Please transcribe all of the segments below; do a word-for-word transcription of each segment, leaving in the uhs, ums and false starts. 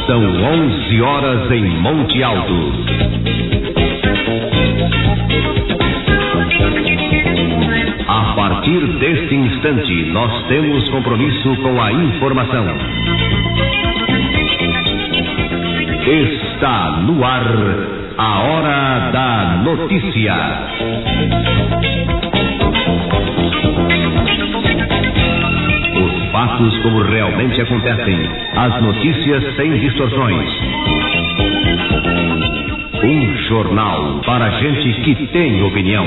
São onze horas em Monte Alto. A partir deste instante, nós temos compromisso com a informação. Está no ar a Hora da Notícia. Os fatos como realmente acontecem, as notícias sem distorções. Um jornal para gente que tem opinião.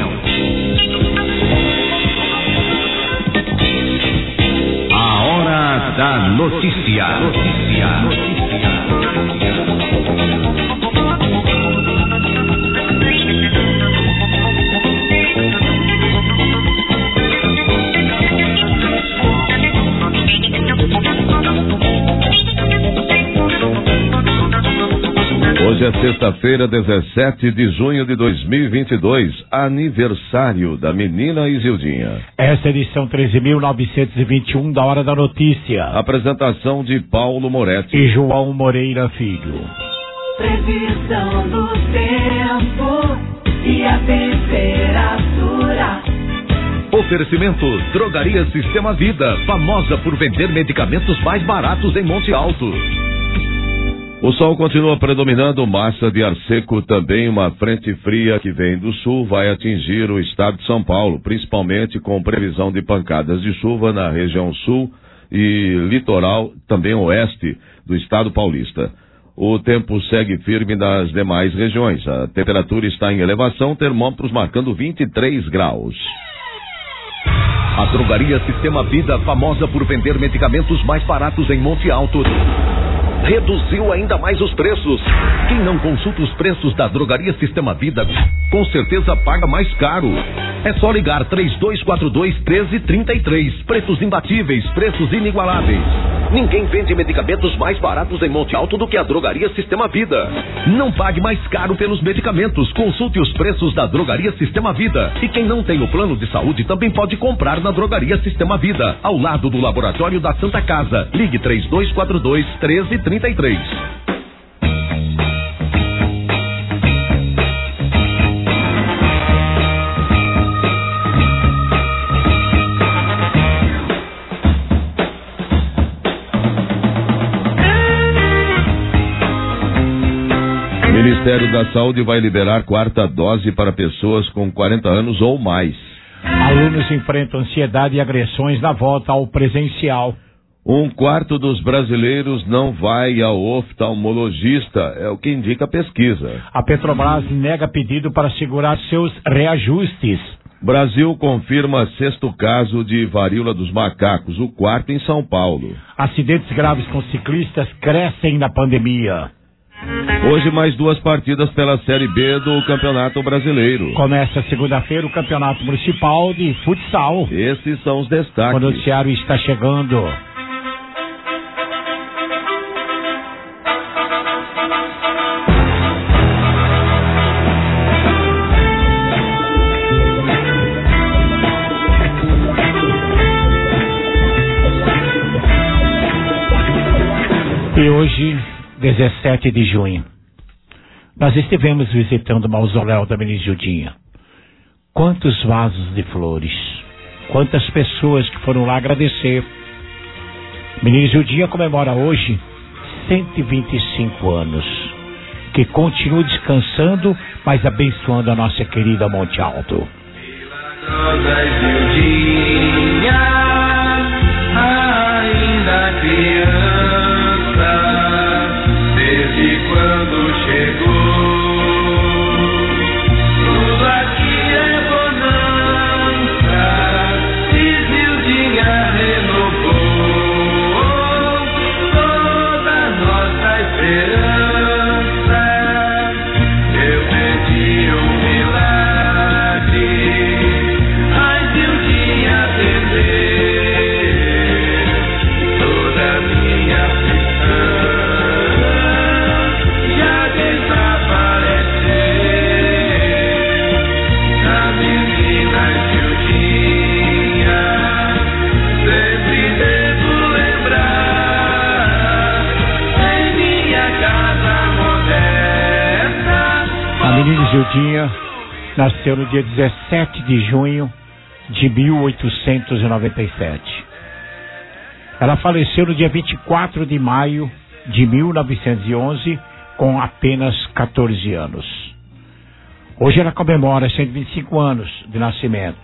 A Hora da Notícia. Notícia. Notícia. Hoje é sexta-feira, dezessete de junho de dois mil e vinte e dois, aniversário da menina Isildinha. Essa é a edição treze mil novecentos e vinte e um da Hora da Notícia. Apresentação de Paulo Moretti e João Moreira Filho. Previsão do tempo e a temperatura. Oferecimento Drogaria Sistema Vida, famosa por vender medicamentos mais baratos em Monte Alto. O sol continua predominando, massa de ar seco, também uma frente fria que vem do sul vai atingir o estado de São Paulo, principalmente com previsão de pancadas de chuva na região sul e litoral, também oeste do estado paulista. O tempo segue firme nas demais regiões. A temperatura está em elevação, termômetros marcando vinte e três graus. A Drogaria Sistema Vida, famosa por vender medicamentos mais baratos em Monte Alto, reduziu ainda mais os preços. Quem não consulta os preços da Drogaria Sistema Vida, com certeza paga mais caro. É só ligar três dois quatro dois, um três três três. Preços imbatíveis, preços inigualáveis. Ninguém vende medicamentos mais baratos em Monte Alto do que a Drogaria Sistema Vida. Não pague mais caro pelos medicamentos. Consulte os preços da Drogaria Sistema Vida. E quem não tem o plano de saúde também pode comprar na Drogaria Sistema Vida, ao lado do Laboratório da Santa Casa. Ligue três dois quatro dois, um três três três. O Ministério da Saúde vai liberar quarta dose para pessoas com quarenta anos ou mais. Alunos enfrentam ansiedade e agressões na volta ao presencial. Um quarto dos brasileiros não vai ao oftalmologista, é o que indica a pesquisa. A Petrobras nega pedido para segurar seus reajustes. Brasil confirma sexto caso de varíola dos macacos, o quarto em São Paulo. Acidentes graves com ciclistas crescem na pandemia. Hoje mais duas partidas pela Série B do Campeonato Brasileiro. Começa segunda-feira o Campeonato Municipal de Futsal. Esses são os destaques. O noticiário está chegando. E hoje, dezessete de junho, nós estivemos visitando o mausoléu da menina Isildinha. Quantos vasos de flores, quantas pessoas que foram lá agradecer. Menina Isildinha comemora hoje cento e vinte e cinco anos. Que continue descansando, mas abençoando a nossa querida Monte Alto. Milagrosa Isildinha, ainda criança, desde quando chegou, tudo aqui é bonança, Isildinha renovou toda nossa esperança. Eu pedi um milagre, a Isildinha atendeu toda minha aflição. Já menina Gildinha nasceu no dia dezessete de junho de mil oitocentos e noventa e sete. Ela faleceu no dia vinte e quatro de maio de mil novecentos e onze, com apenas quatorze anos. Hoje ela comemora cento e vinte e cinco anos de nascimento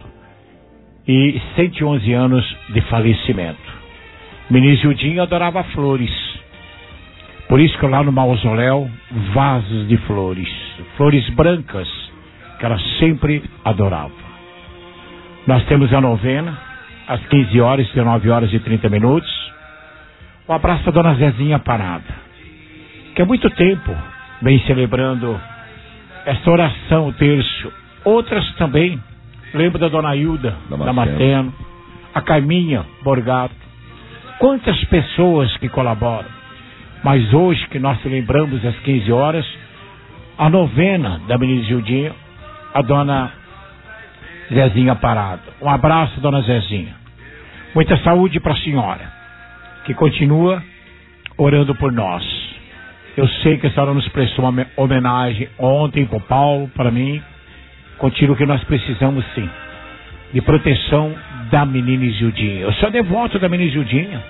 e cento e onze anos de falecimento. Menina Gildinha adorava flores. Por isso que lá no mausoléu, vasos de flores, flores brancas, que ela sempre adorava. Nós temos a novena, às quinze horas, dezenove horas e trinta minutos. Um abraço a dona Zezinha Parada, que há muito tempo vem celebrando essa oração, o terço. Outras também, lembro da dona Hilda Damasceno, a Carminha Borgato. Quantas pessoas que colaboram. Mas hoje que nós celebramos às quinze horas, a novena da menina Gildinha, a dona Zezinha Parada. Um abraço, dona Zezinha. Muita saúde para a senhora, que continua orando por nós. Eu sei que a senhora nos prestou uma homenagem ontem para o Paulo, para mim. Continua que nós precisamos sim, de proteção da menina Gildinha. Eu sou devoto da menina Gildinha.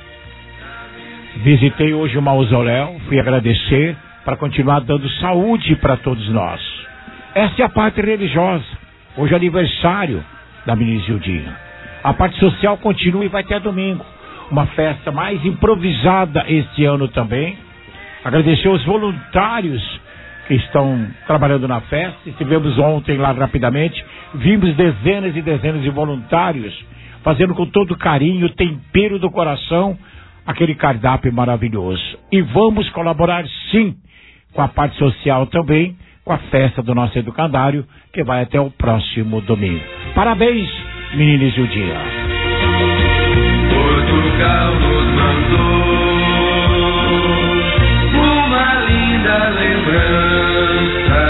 Visitei hoje o mausoléu, fui agradecer para continuar dando saúde para todos nós. Essa é a parte religiosa. Hoje é aniversário da menina Gildinha. A parte social continua e vai ter domingo. Uma festa mais improvisada este ano também. Agradecer aos voluntários que estão trabalhando na festa. Estivemos ontem lá rapidamente. Vimos dezenas e dezenas de voluntários fazendo com todo carinho, tempero do coração, aquele cardápio maravilhoso. E vamos colaborar sim com a parte social também, com a festa do nosso educandário, que vai até o próximo domingo. Parabéns, menina Gildinha. Portugal nos mandou uma linda lembrança,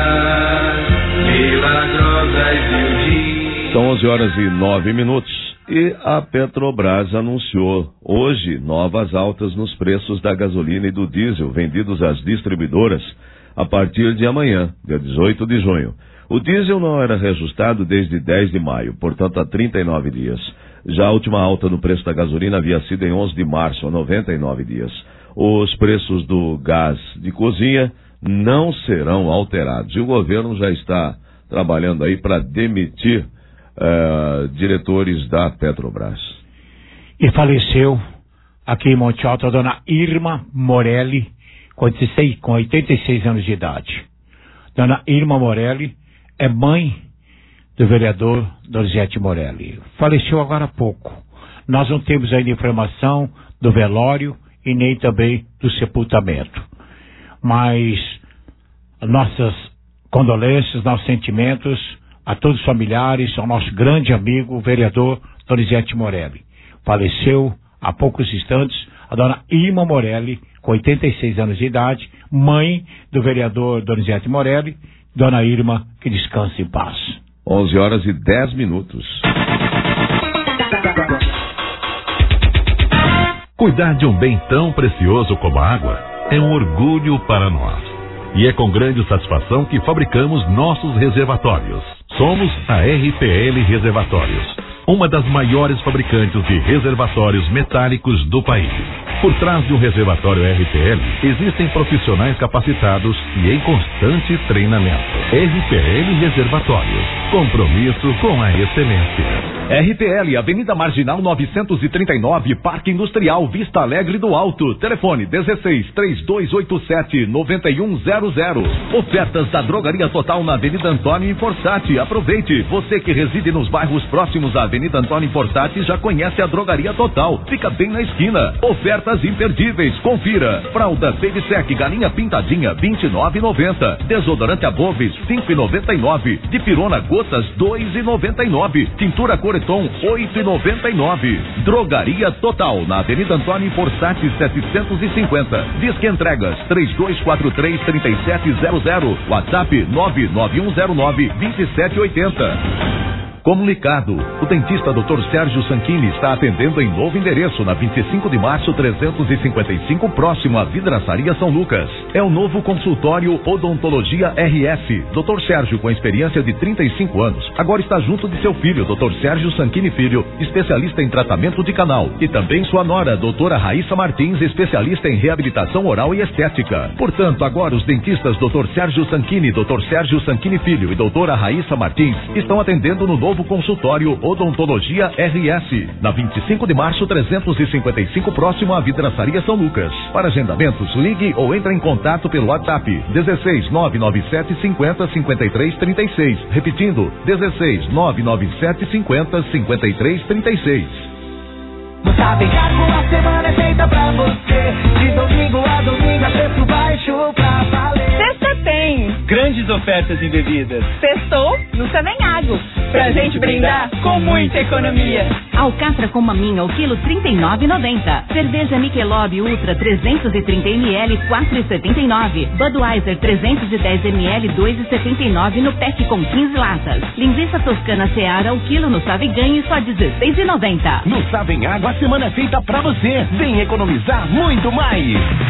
milagrosa Gildinha. São onze horas e nove minutos. E a Petrobras anunciou hoje novas altas nos preços da gasolina e do diesel vendidos às distribuidoras a partir de amanhã, dia dezoito de junho. O diesel não era reajustado desde dez de maio, portanto há trinta e nove dias. Já a última alta no preço da gasolina havia sido em onze de março, há noventa e nove dias. Os preços do gás de cozinha não serão alterados. E o governo já está trabalhando aí para demitir Uh, diretores da Petrobras. E faleceu aqui em Monte Alto a dona Irma Morelli, com oitenta e seis anos de idade. Dona Irma Morelli é mãe do vereador Donizete Morelli. Faleceu agora há pouco. Nós não temos ainda informação do velório e nem também do sepultamento. Mas nossas condolências, nossos sentimentos a todos os familiares, ao nosso grande amigo, o vereador Donizete Morelli. Faleceu há poucos instantes a dona Irma Morelli, com oitenta e seis anos de idade, mãe do vereador Donizete Morelli. Dona Irma, que descanse em paz. onze horas e dez minutos. Cuidar de um bem tão precioso como a água é um orgulho para nós. E é com grande satisfação que fabricamos nossos reservatórios. Somos a R P L Reservatórios, uma das maiores fabricantes de reservatórios metálicos do país. Por trás de um reservatório R P L, existem profissionais capacitados e em constante treinamento. R P L Reservatórios, compromisso com a excelência. R P L, Avenida Marginal novecentos e trinta e nove, Parque Industrial, Vista Alegre do Alto. Telefone dezesseis, três dois oito sete, nove um zero zero. Ofertas da Drogaria Total na Avenida Antônio Fossati. Aproveite. Você que reside nos bairros próximos à Avenida Antônio Fossati já conhece a Drogaria Total. Fica bem na esquina. Ofertas imperdíveis. Confira. Fralda Baby Sec, galinha pintadinha, vinte e nove reais e noventa centavos. Desodorante Aboves, cinco reais e noventa e nove centavos. De pirona gotas, dois reais e noventa e nove centavos. Tintura Coreton, oito reais e noventa e nove centavos. Drogaria Total, na Avenida Antônio Fossati, setecentos e cinquenta. Disque entregas, três dois quatro três, três sete zero zero. WhatsApp, nove nove um zero nove, dois sete oito zero. Comunicado. O dentista doutor Sérgio Sanchini está atendendo em novo endereço na vinte e cinco de março trezentos e cinquenta e cinco, próximo à Vidraçaria São Lucas. É o novo consultório Odontologia R S. doutor Sérgio, com experiência de trinta e cinco anos, agora está junto de seu filho, doutor Sérgio Sanchini Filho, especialista em tratamento de canal, e também sua nora, doutora Raíssa Martins, especialista em reabilitação oral e estética. Portanto, agora os dentistas doutor Sérgio Sanchini, doutor Sérgio Sanchini Filho e doutora Raíssa Martins estão atendendo no novo consultório Odontologia R S, na vinte e cinco de março trezentos e cinquenta e cinco, próximo à Vidraçaria São Lucas. Para agendamentos, ligue ou entre em contato pelo WhatsApp dezesseis nove nove sete cinquenta cinquenta e três trinta e seis. Repetindo, dezesseis nove nove sete cinquenta cinquenta e três trinta e seis. No Savenhago a semana é feita pra você. De domingo a domingo a preço baixo pra valer. Sexta tem grandes ofertas em bebidas. Sextou no Savenhago, pra gente brindar com muita economia. Alcatra com maminha, o quilo trinta e nove reais e noventa centavos. Cerveja Michelob Ultra trezentos e trinta mililitros, quatro reais e setenta e nove centavos. Budweiser trezentos e dez mililitros, dois reais e setenta e nove centavos no pack com quinze latas. Linguiça Toscana Seara, o quilo no Saviganhe, só dezesseis reais e noventa centavos. No Savenhago a semana é feita pra você. Vem economizar muito mais.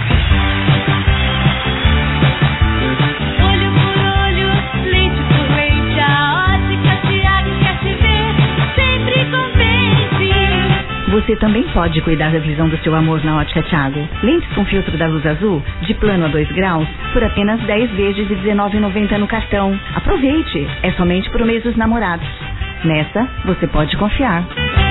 Olho por olho, leite por leite, a Ótica Tiago quer te ver sempre contente. Você também pode cuidar da visão do seu amor na Ótica Thiago. Lentes com filtro da luz azul, de plano a dois graus, por apenas dez vezes de dezenove reais e noventa centavos no cartão. Aproveite! É somente pro mês dos namorados. Nessa, você pode confiar.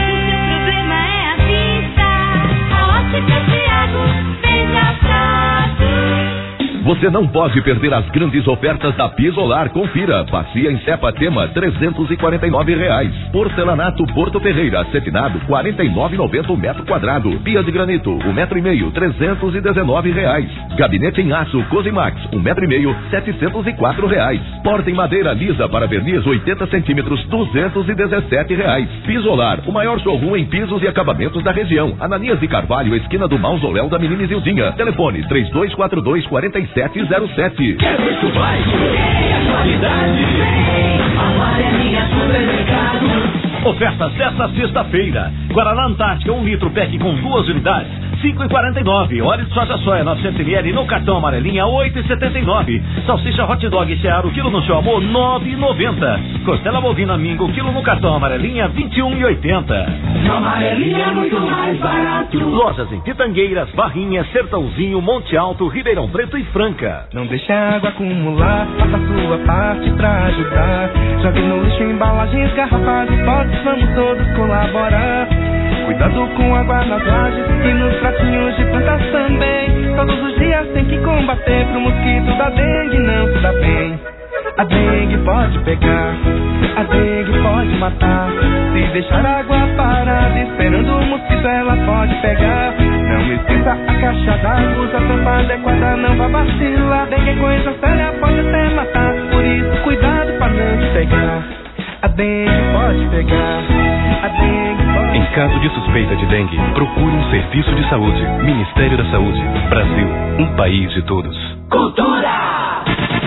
Você não pode perder as grandes ofertas da Pisolar. Confira. Bacia em Cepa Tema, trezentos e quarenta e nove reais. Porcelanato Porto Ferreira, acetinado, quarenta e nove reais e noventa centavos o metro quadrado. Pia de granito, um metro e meio, trezentos e dezenove reais. Gabinete em aço Cosimax, um metro e meio, setecentos e quatro reais. Porta em madeira lisa para verniz, oitenta centímetros, duzentos e dezessete reais. Pisolar, o maior showroom em pisos e acabamentos da região. Ananias de Carvalho, esquina do Mausoléu da Menina Isildinha. Telefone três dois quatro dois, quatro sete zero sete. Quer muito mais? Tem a qualidade. Amarelinha Supermercado. Ofertas desta sexta-feira. Guaraná Antártica, um litro, pack com duas unidades, cinco reais e quarenta e nove centavos. Óleo de soja soia, novecentos mililitros, no cartão amarelinha, oito reais e setenta e nove centavos. Salsicha hot dog Seara, o quilo no seu amor, nove reais e noventa centavos. Costela bovina Mingo, o quilo no cartão amarelinha, vinte e um reais e oitenta centavos. No amarelinha é muito mais barato. Lojas em Pitangueiras, Barrinhas, Sertãozinho, Monte Alto, Ribeirão Preto e Franca. Não deixe a água acumular, faça a sua parte pra ajudar. Jogue no lixo embalagens, garrafas e potes, vamos todos colaborar. Cuidado com água nas lajes e nos pratinhos de plantas também. Todos os dias tem que combater pro mosquito da dengue não se dá bem. A dengue pode pegar, a dengue pode matar. Se deixar a água parada esperando o mosquito ela pode pegar. Não esqueça a caixa d'água, usa a tampa adequada, não vá vacilar. Dengue é coisa séria, pode até matar, por isso cuidado pra não te pegar. A dengue pode pegar, a dengue pode... Em caso de suspeita de dengue, procure um serviço de saúde. Ministério da Saúde. Brasil, um país de todos. Cultura!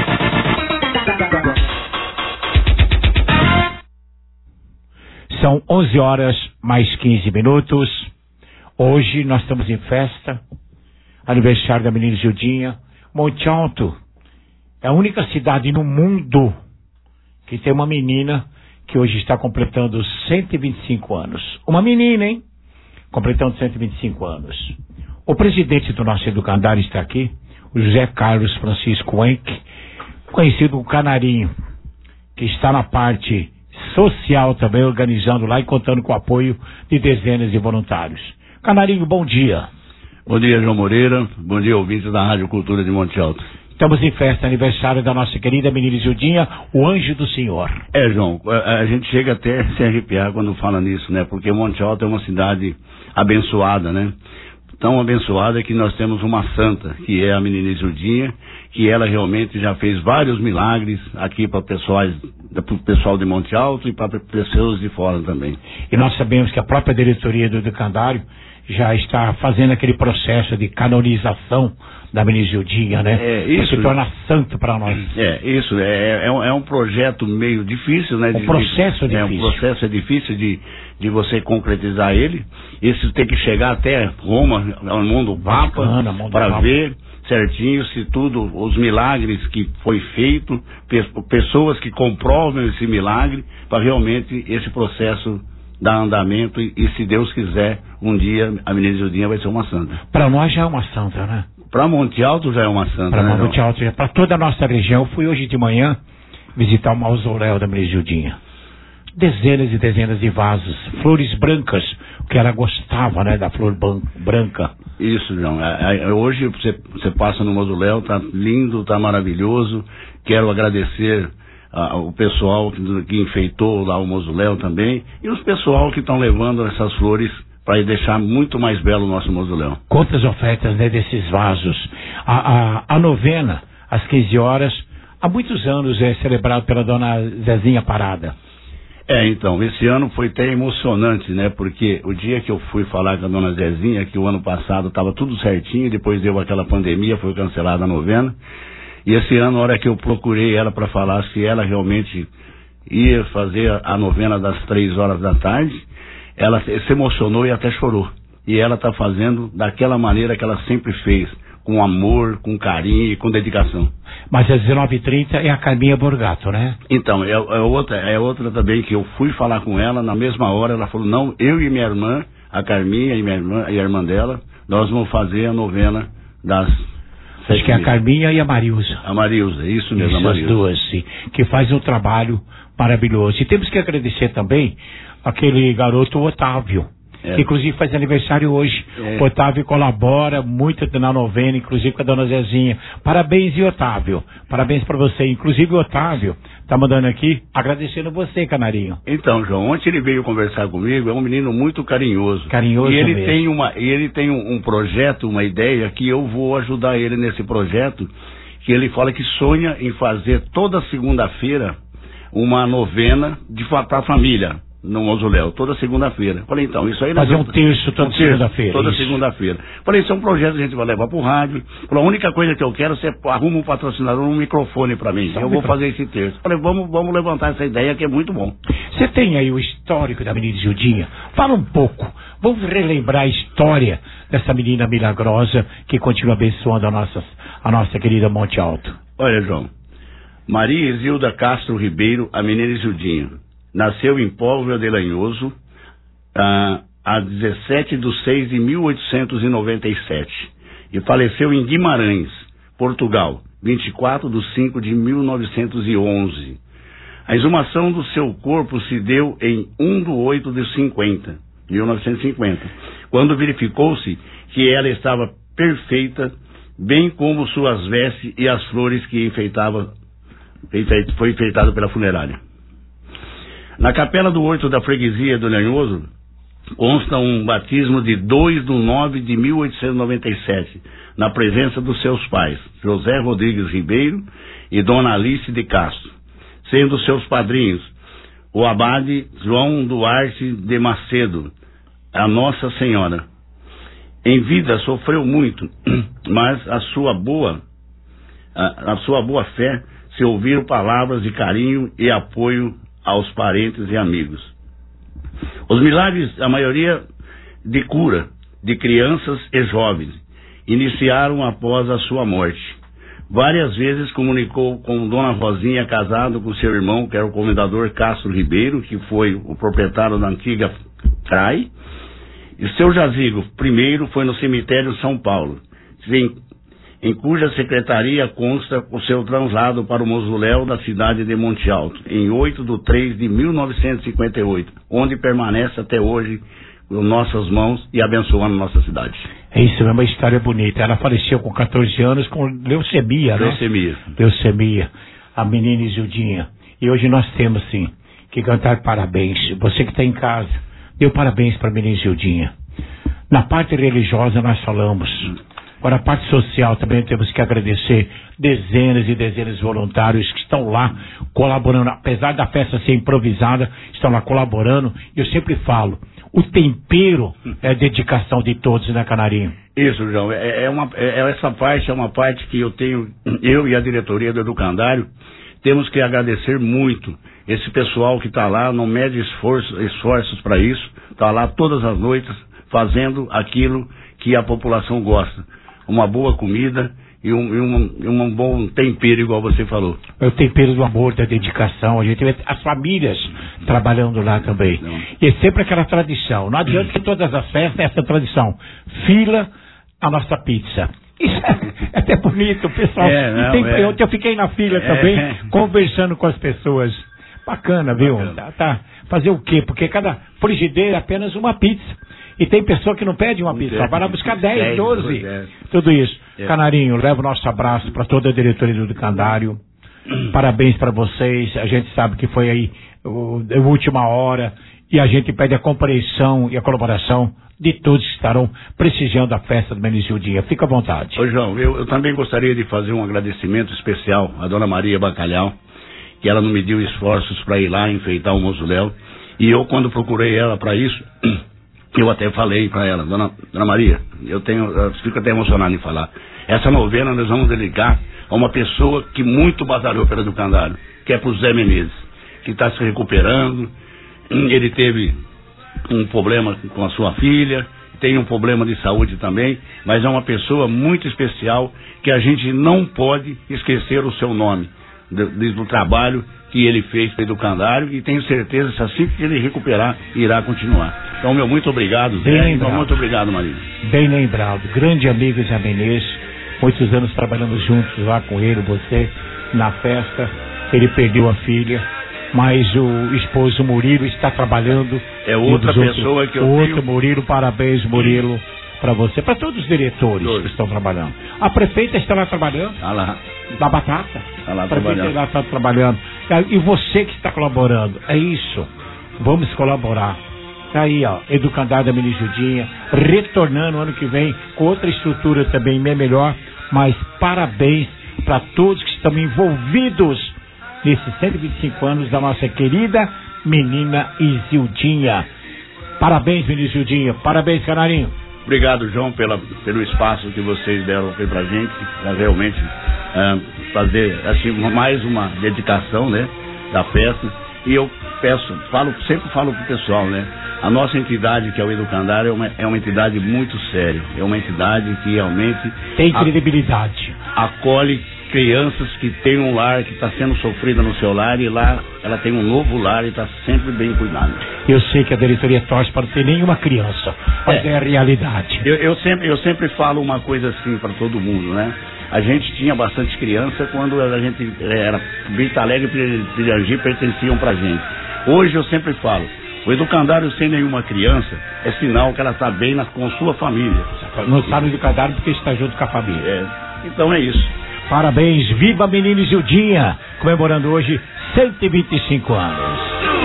São onze horas mais quinze minutos. Hoje nós estamos em festa. Aniversário da menina Gildinha. Monte Alto é a única cidade no mundo que tem uma menina que hoje está completando cento e vinte e cinco anos. Uma menina, hein? Completando cento e vinte e cinco anos. O presidente do nosso educandário está aqui, o José Carlos Francisco Henck, conhecido como Canarinho, que está na parte social também, organizando lá e contando com o apoio de dezenas de voluntários. Canarinho, bom dia. Bom dia, João Moreira. Bom dia, ouvintes da Rádio Cultura de Monte Alto. Estamos em festa, aniversário da nossa querida menina Gildinha, o anjo do Senhor. É, João, a, a gente chega até a se arrepiar quando fala nisso, né? Porque Monte Alto é uma cidade abençoada, né? Tão abençoada que nós temos uma santa, que é a menina Gildinha, que ela realmente já fez vários milagres aqui para o pessoal de Monte Alto e para pessoas de fora também. E nós sabemos que a própria diretoria do educandário já está fazendo aquele processo de canonização da menina Gildinha, né? É, isso. Se torna santo para nós. É, isso. É, é, um, é um projeto meio difícil, né? O de, processo é de, difícil. É, um processo é difícil de, de você concretizar ele. Isso tem que chegar até Roma, ao mundo Papa, para ver certinho se tudo, os milagres que foi feito, pe pessoas que comprovam esse milagre, para realmente esse processo dar andamento e, e, se Deus quiser, um dia a menina Gildinha vai ser uma santa. Para nós já é uma santa, né? Para Monte Alto já é uma santa, Para né? Monte Alto, para toda a nossa região. Eu fui hoje de manhã visitar o mausoléu da menina Gildinha. Dezenas e dezenas de vasos, flores brancas, que ela gostava, né, da flor branca. Isso, João. É, é, hoje você, você passa no mausoléu, tá lindo, tá maravilhoso. Quero agradecer ah, o pessoal que, que enfeitou lá o mausoléu também, e os pessoal que estão levando essas flores para deixar muito mais belo o nosso mausoléu. Quantas ofertas, né, desses vasos. A, a, a novena, às quinze horas, há muitos anos é celebrado pela dona Zezinha Parada. É, então, esse ano foi até emocionante, né? Porque o dia que eu fui falar com a dona Zezinha, que o ano passado estava tudo certinho, depois deu aquela pandemia, foi cancelada a novena. E esse ano, na hora que eu procurei ela para falar se ela realmente ia fazer a novena das três horas da tarde, ela se emocionou e até chorou. E ela está fazendo daquela maneira que ela sempre fez, com amor, com carinho e com dedicação. Mas às dezenove e trinta é a Carminha Borgato, né? Então, é, é, outra, é outra também que eu fui falar com ela, na mesma hora ela falou, não, eu e minha irmã, a Carminha e minha irmã, e a irmã dela, nós vamos fazer a novena das... Acho que é a Carminha e a Marilza. A Marilza, isso mesmo, isso, a Marilza. As duas, sim, que faz um trabalho maravilhoso. E temos que agradecer também aquele garoto Otávio, é. que inclusive faz aniversário hoje. É. O Otávio colabora muito na novena, inclusive com a dona Zezinha. Parabéns, e Otávio. Parabéns para você. Inclusive o Otávio tá mandando aqui, agradecendo você, Canarinho. Então, João, ontem ele veio conversar comigo, é um menino muito carinhoso. Carinhoso E ele mesmo. tem, uma, ele tem um, um projeto, uma ideia, que eu vou ajudar ele nesse projeto, que ele fala que sonha em fazer toda segunda-feira uma novena de para a família. No mausoléu, toda segunda-feira. Falei, então, isso aí... Fazer um terço toda um segunda-feira. Toda segunda-feira. Falei, isso é um projeto que a gente vai levar pro rádio. Falei, a única coisa que eu quero, você arruma um patrocinador, um microfone pra mim. Só eu vou fazer esse terço. Falei, vamos, vamos levantar essa ideia que é muito bom. Você tem aí o histórico da menina Gildinha? Fala um pouco. Vamos relembrar a história dessa menina milagrosa que continua abençoando a nossa, a nossa querida Monte Alto. Olha, João. Maria Isilda Castro Ribeiro, a menina Gildinha. Nasceu em Póvoa de Lanhoso, ah, a dezessete de seis de mil oitocentos e noventa e sete. E faleceu em Guimarães, Portugal, vinte e quatro de cinco de mil novecentos e onze. A exumação do seu corpo se deu em um de oito de cinquenta, mil novecentos e cinquenta, quando verificou-se que ela estava perfeita, bem como suas vestes e as flores que enfeitava, foi enfeitado pela funerária. Na capela do Horto da Freguesia do Lanhoso, consta um batismo de dois de nove de mil oitocentos e noventa e sete, na presença dos seus pais, José Rodrigues Ribeiro e Dona Alice de Castro, sendo seus padrinhos o abade João Duarte de Macedo, a Nossa Senhora. Em vida sofreu muito, mas a sua boa, a, a sua boa fé se ouviram palavras de carinho e apoio aos parentes e amigos. Os milagres, a maioria de cura de crianças e jovens, iniciaram após a sua morte. Várias vezes comunicou com Dona Rosinha, casado com seu irmão, que era o comendador Castro Ribeiro, que foi o proprietário da antiga C R A I, e seu jazigo primeiro foi no cemitério São Paulo, em, em cuja secretaria consta o seu translado para o mausoléu da cidade de Monte Alto, em oito de três de mil novecentos e cinquenta e oito, onde permanece até hoje com nossas mãos e abençoando nossa cidade. É isso, é uma história bonita. Ela faleceu com catorze anos com leucemia, né? Leucemia. Leucemia, a menina Gildinha. E hoje nós temos, sim, que cantar parabéns. Você que está em casa, deu parabéns para a menina Gildinha. Na parte religiosa nós falamos. Agora, a parte social também temos que agradecer dezenas e dezenas de voluntários que estão lá colaborando. Apesar da festa ser improvisada, estão lá colaborando. Eu sempre falo, o tempero é a dedicação de todos, né, Canarinho? Isso, João. É, é uma, é, essa parte é uma parte que eu tenho, eu e a diretoria do Educandário, temos que agradecer muito esse pessoal que está lá, não mede esforço, esforços para isso, está lá todas as noites fazendo aquilo que a população gosta. Uma boa comida e um, e um, e um bom tempero, igual você falou. É o tempero do amor, da dedicação. A gente vê as famílias trabalhando lá também. Não. E é sempre aquela tradição. Não adianta que todas as festas, essa tradição. Fila, a nossa pizza. Isso é, é até bonito, pessoal. É, não, tem, é. eu, eu fiquei na fila é. também, conversando com as pessoas. Bacana, viu? Bacana. Tá, tá. Fazer o quê? Porque cada frigideira é apenas uma pizza. E tem pessoa que não pede uma pizza, vai lá buscar dez, doze. Tudo isso. É. Canarinho, leva o nosso abraço para toda a diretoria do Educandário. Parabéns para vocês. A gente sabe que foi aí a última hora. E a gente pede a compreensão e a colaboração de todos que estarão prestigiando da festa do Menizildinha. Fica à vontade. Ô João, eu, eu também gostaria de fazer um agradecimento especial à dona Maria Bacalhau, que ela não mediu esforços para ir lá enfeitar o mausoléu. E eu, quando procurei ela para isso, eu até falei para ela, dona, dona Maria, eu tenho, eu fico até emocionado em falar. Essa novena nós vamos dedicar a uma pessoa que muito batalhou pelo Educandário, que é pro Zé Menezes, que está se recuperando. Ele teve um problema com a sua filha, tem um problema de saúde também, mas é uma pessoa muito especial que a gente não pode esquecer o seu nome, do, do trabalho que ele fez para o Educandário, e tenho certeza que assim que ele recuperar, irá continuar. Então, meu muito obrigado, Zé. Bem lembrado. Muito obrigado, Maria. Bem lembrado. Grande amigo Zé Menezes, muitos anos trabalhando juntos lá com ele, você, na festa. Ele perdeu a filha, mas o esposo Murilo está trabalhando. É outra pessoa outros, que eu Outro tenho... Murilo, parabéns, Murilo, para você, para todos os diretores Dois. que estão trabalhando. A prefeita está lá trabalhando. Está lá. Da Batata. Está lá a prefeita trabalhando. lá está trabalhando. E você que está colaborando, é isso. Vamos colaborar. Tá aí, ó, Educandário da Menizildinha, retornando ano que vem com outra estrutura também bem melhor, mas parabéns para todos que estão envolvidos nesses cento e vinte e cinco anos da nossa querida menina Isildinha. Parabéns, Menizildinha, parabéns, Canarinho. Obrigado, João, pela, pelo espaço que vocês deram aqui pra gente, pra realmente é, fazer assim, mais uma dedicação, né, da festa. E eu peço, falo, sempre falo pro pessoal, né, a nossa entidade, que é o Educandário, é uma, é uma entidade muito séria, é uma entidade que realmente... Tem credibilidade. A, acolhe crianças que têm um lar, que está sendo sofrida no seu lar, e lá ela tem um novo lar e está sempre bem cuidada. Eu sei que a diretoria torce para não ter nenhuma criança, mas é, é a realidade. Eu, eu, sempre, eu sempre falo uma coisa assim para todo mundo, né? A gente tinha bastante criança quando a gente era Vista Alegre e Pirangi pertenciam pra gente. Hoje eu sempre falo, o Educandário sem nenhuma criança é sinal que ela está bem na, com sua família. Não sabe o Educandário porque está junto com a família. É. Então é isso. Parabéns, viva a menina Isildinha, comemorando hoje cento e vinte e cinco anos.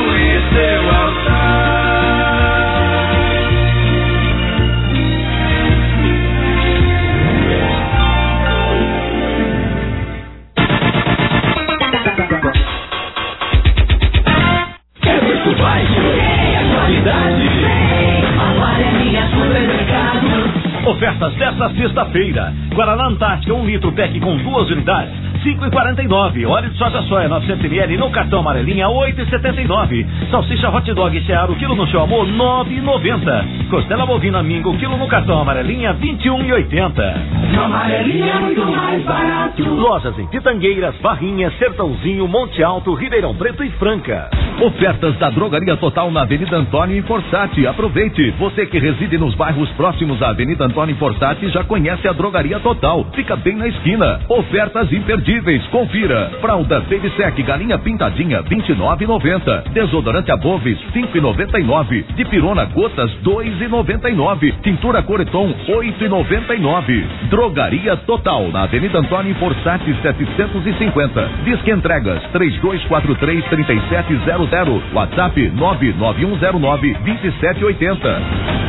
Ofertas desta sexta-feira. Guaraná Antártica, um litro, pack com duas unidades, cinco e quarenta e nove. Óleo de soja soia, novecentos mililitros, no cartão amarelinha, oito e setenta e nove. Salsicha hot dog Seara, o quilo no seu amor, nove e noventa. Costela bovina Mingo, o quilo no cartão amarelinha, vinte e um e oitenta. No amarelinha é muito mais barato. Lojas em Pitangueiras, Barrinha, Sertãozinho, Monte Alto, Ribeirão Preto e Franca. Ofertas da Drogaria Total na Avenida Antônio Forçati. Aproveite. Você que reside nos bairros próximos à Avenida Antônio Forçati já conhece a Drogaria Total. Fica bem na esquina. Ofertas imperdíveis. Confira. Fralda Baby Sec Galinha Pintadinha vinte e nove e noventa. Desodorante Aboves cinco e noventa e nove. Dipirona Gotas dois e noventa e nove. Tintura Coreton oito e noventa e nove. Drogaria Total na Avenida Antônio Forçati setecentos e cinquenta. Disque entregas três dois quatro três, três sete zero zero. WhatsApp nove nove um zero nove, dois sete oito zero.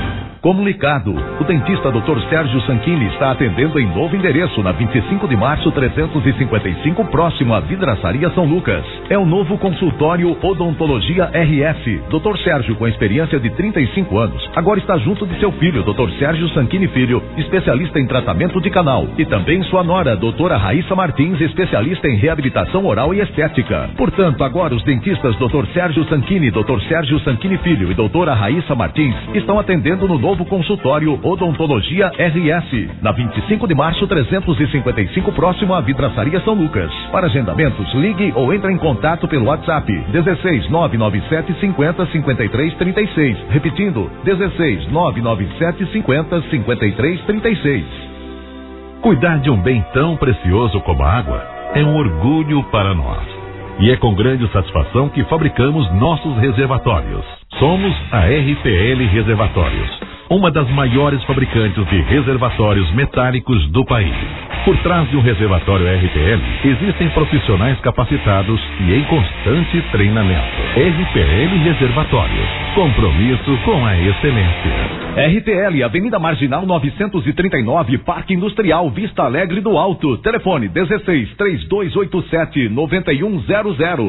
Comunicado. O dentista doutor Sérgio Sanchini está atendendo em novo endereço na vinte e cinco de março trezentos e cinquenta e cinco, próximo à Vidraçaria São Lucas. É o novo consultório Odontologia R F. doutor Sérgio, com experiência de trinta e cinco anos, agora está junto de seu filho, doutor Sérgio Sanchini Filho, especialista em tratamento de canal, e também sua nora, doutora Raíssa Martins, especialista em reabilitação oral e estética. Portanto, agora os dentistas doutor Sérgio Sanchini, doutor Sérgio Sanchini Filho e doutora Raíssa Martins estão atendendo no novo consultório Odontologia R S, na vinte e cinco de março trezentos e cinquenta e cinco, próximo à Vidraçaria São Lucas. Para agendamentos, ligue ou entre em contato pelo WhatsApp dezesseis nove nove sete cinquenta cinquenta e três trinta e seis, repetindo dezesseis nove nove sete cinquenta cinquenta e três trinta e seis. Cuidar de um bem tão precioso como a água é um orgulho para nós. E é com grande satisfação que fabricamos nossos reservatórios. Somos a R P L Reservatórios, uma das maiores fabricantes de reservatórios metálicos do país. Por trás de um reservatório R P L, existem profissionais capacitados e em constante treinamento. R P L Reservatórios, compromisso com a excelência. R P L, Avenida Marginal novecentos e trinta e nove, Parque Industrial, Vista Alegre do Alto. Telefone dezesseis, três dois oito sete, nove um zero zero.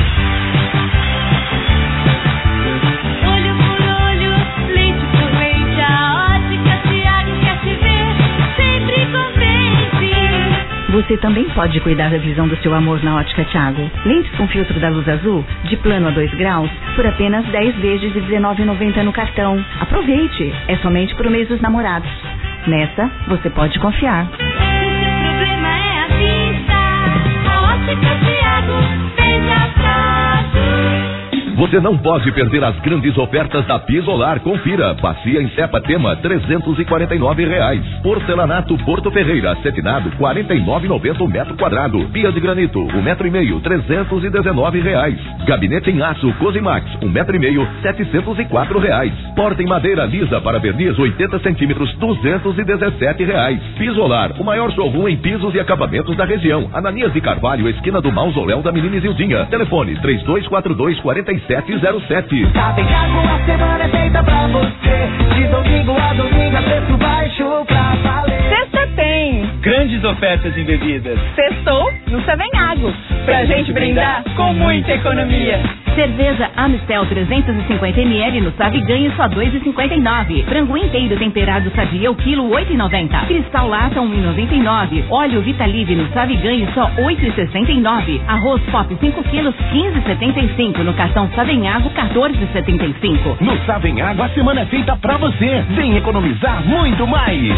Você também pode cuidar da visão do seu amor na Ótica Thiago. Lentes com filtro da luz azul, de plano a dois graus, por apenas dez vezes de dezenove reais e noventa centavos no cartão. Aproveite! É somente pro mês dos namorados. Nessa, você pode confiar. Se seu problema é a vista, a Ótica Thiago vem atrás. Você não pode perder as grandes ofertas da Pisolar. Confira. Bacia em Cepa Tema, trezentos e quarenta e nove reais. Porcelanato Porto Ferreira, cetinado, quarenta e nove reais e noventa centavos o metro quadrado. Pia de granito, um metro e meio, trezentos e dezenove reais. Gabinete em aço Cosimax, um metro e meio, setecentos e quatro reais. Porta em madeira lisa para verniz, oitenta centímetros, duzentos e dezessete reais. Pisolar, o maior showroom em pisos e acabamentos da região. Ananias de Carvalho, esquina do Mausoléu da Menina Isildinha. Telefone três dois quatro dois, quatro sete zero sete. Sabe que a semana é feita pra você. De domingo a domingo a preço baixo pra valer. Sexta tem grandes ofertas em bebidas. Sextou no Savenhago, pra gente brindar com muita economia. Cerveja Amistel trezentos e cinquenta mililitros no Saviganho só dois reais e cinquenta e nove centavos. Frango inteiro temperado Sadia o quilo oito reais e noventa centavos. Cristal Lata um real e noventa e nove centavos. Óleo Vitalive no Saviganho só oito reais e sessenta e nove centavos. Arroz Pop cinco quilos quinze reais e setenta e cinco centavos. No cartão Savenhago quatorze reais e setenta e cinco centavos. No Savenhago a semana é feita pra você. Vem economizar muito mais.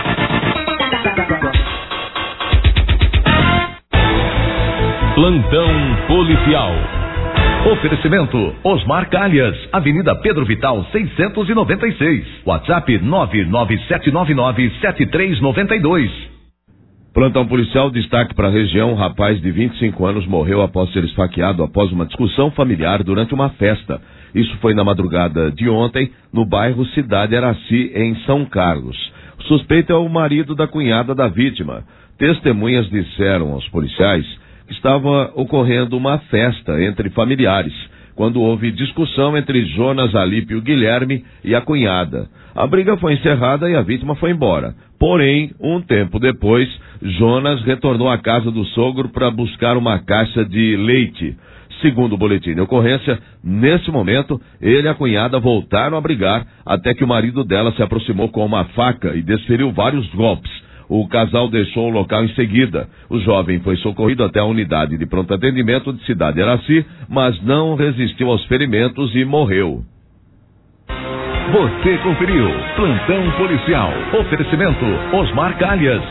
Plantão Policial. Oferecimento Osmar Calhas, Avenida Pedro Vital seiscentos e noventa e seis. WhatsApp nove nove sete nove nove sete três nove dois. Plantão policial, destaque para a região. Um rapaz de vinte e cinco anos morreu após ser esfaqueado após uma discussão familiar durante uma festa. Isso foi na madrugada de ontem, no bairro Cidade Araci, em São Carlos. O suspeito é o marido da cunhada da vítima. Testemunhas disseram aos policiais que estava ocorrendo uma festa entre familiares, quando houve discussão entre Jonas Alípio Guilherme e a cunhada. A briga foi encerrada e a vítima foi embora. Porém, um tempo depois, Jonas retornou à casa do sogro para buscar uma caixa de leite. Segundo o boletim de ocorrência, nesse momento, ele e a cunhada voltaram a brigar até que o marido dela se aproximou com uma faca e desferiu vários golpes. O casal deixou o local em seguida. O jovem foi socorrido até a unidade de pronto atendimento de Cidade Araci, mas não resistiu aos ferimentos e morreu. Você conferiu Plantão Policial. Oferecimento Osmar Calhas.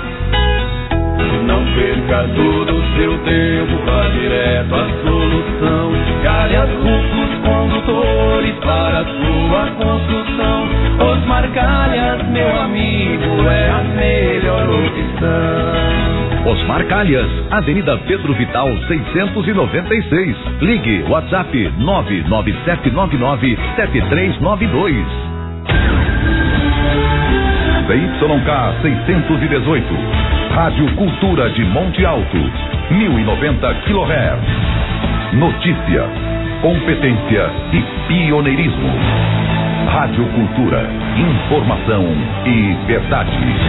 Não perca todo o seu tempo, vá direto à solução. Calhas Rufos Condutores para a sua construção. Osmar Calhas, meu amigo, é a melhor opção. Osmar Calhas, Avenida Pedro Vital seiscentos e noventa e seis. Ligue WhatsApp nove nove sete nove nove sete três nove dois. V Y K seiscentos e dezoito. Rádio Cultura de Monte Alto, mil e noventa quilohertz. Notícia, competência e pioneirismo. Rádio Cultura. Informação e verdade.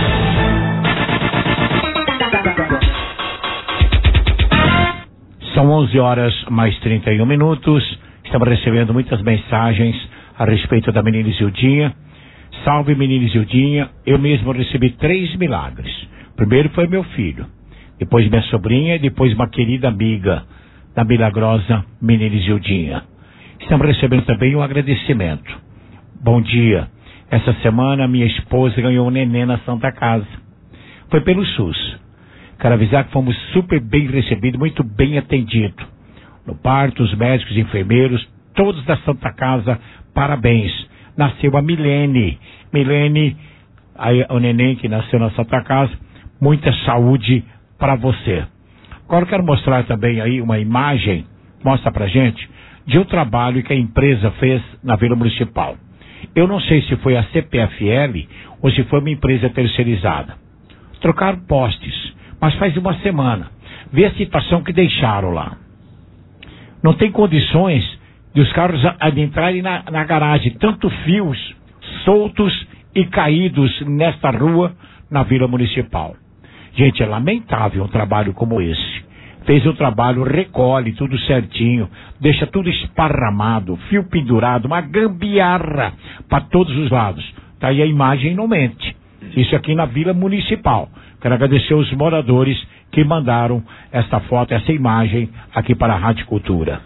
São onze horas mais trinta e um minutos. Estamos recebendo muitas mensagens a respeito da menina Isildinha. Salve, menina Isildinha. Eu mesmo recebi três milagres. Primeiro foi meu filho, depois minha sobrinha e depois uma querida amiga da milagrosa menina Isildinha. Estamos recebendo também um agradecimento. Bom dia. Essa semana minha esposa ganhou um neném na Santa Casa. Foi pelo SUS. Quero avisar que fomos super bem recebidos, muito bem atendidos. No parto, os médicos, enfermeiros, todos da Santa Casa, parabéns. Nasceu a Milene. Milene, aí, o neném que nasceu na Santa Casa, muita saúde para você. Agora eu quero mostrar também aí uma imagem, mostra pra gente, de um trabalho que a empresa fez na Vila Municipal. Eu não sei se foi a C P F L ou se foi uma empresa terceirizada. Trocaram postes, mas faz uma semana. Vê a situação que deixaram lá. Não tem condições de os carros adentrarem na, na garagem. Tanto fios soltos e caídos nesta rua, na Vila Municipal. Gente, é lamentável um trabalho como esse. Fez o trabalho, recolhe tudo certinho, deixa tudo esparramado, fio pendurado, uma gambiarra para todos os lados. Tá aí a imagem, não mente. Isso aqui na Vila Municipal. Quero agradecer aos moradores que mandaram essa foto, essa imagem aqui para a Rádio Cultura.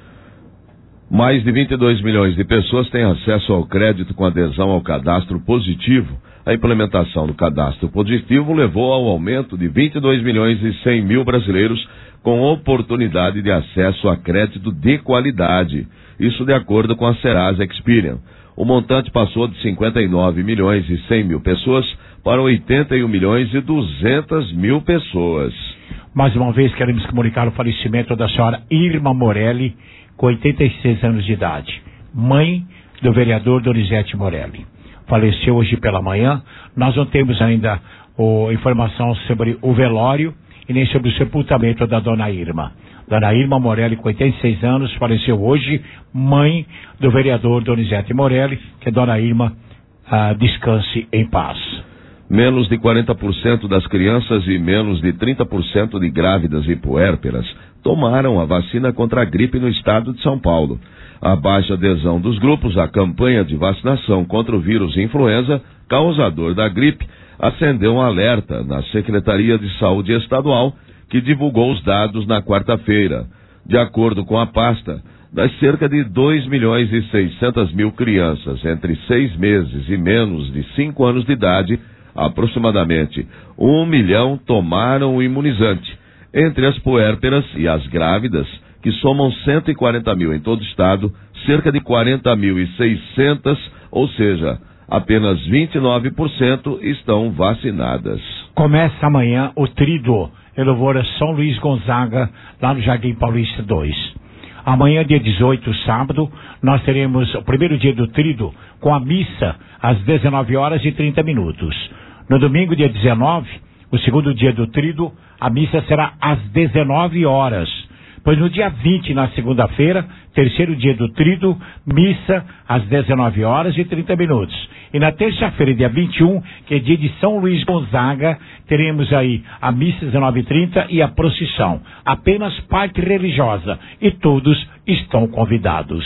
Mais de vinte e dois milhões de pessoas têm acesso ao crédito com adesão ao cadastro positivo. A implementação do cadastro positivo levou ao aumento de vinte e dois milhões e cem mil brasileiros com oportunidade de acesso a crédito de qualidade. Isso de acordo com a Serasa Experian. O montante passou de cinquenta e nove milhões e cem mil pessoas para oitenta e um milhões e duzentas mil pessoas. Mais uma vez queremos comunicar o falecimento da senhora Irma Morelli, com oitenta e seis anos de idade, mãe do vereador Donizete Morelli. Faleceu hoje pela manhã. Nós não temos ainda oh, informação sobre o velório e nem sobre o sepultamento da dona Irma. Dona Irma Morelli, com oitenta e seis anos, faleceu hoje, mãe do vereador Donizete Morelli. Que a dona Irma ah, descanse em paz. Menos de quarenta por cento das crianças e menos de trinta por cento de grávidas e puérperas tomaram a vacina contra a gripe no estado de São Paulo. A baixa adesão dos grupos à campanha de vacinação contra o vírus influenza, causador da gripe, acendeu um alerta na Secretaria de Saúde Estadual, que divulgou os dados na quarta-feira. De acordo com a pasta, das cerca de dois milhões e seiscentas mil crianças entre seis meses e menos de cinco anos de idade, aproximadamente um milhão tomaram o imunizante. Entre as puérperas e as grávidas, que somam cento e quarenta mil em todo o estado, cerca de quarenta mil e seiscentas, ou seja, apenas vinte e nove por cento estão vacinadas. Começa amanhã o Trido, em louvor a São Luís Gonzaga, lá no Jardim Paulista dois. Amanhã, dia dezoito, sábado, nós teremos o primeiro dia do Trido, com a missa às dezenove horas e trinta minutos. No domingo, dia dezenove, o segundo dia do Trido, a missa será às dezenove horas. Pois no dia vinte, na segunda-feira, terceiro dia do Trido, missa às dezenove horas e trinta minutos. E na terça-feira, dia vinte e um, que é dia de São Luís Gonzaga, teremos aí a missa às dezenove e trinta e a procissão. Apenas parte religiosa. E todos estão convidados.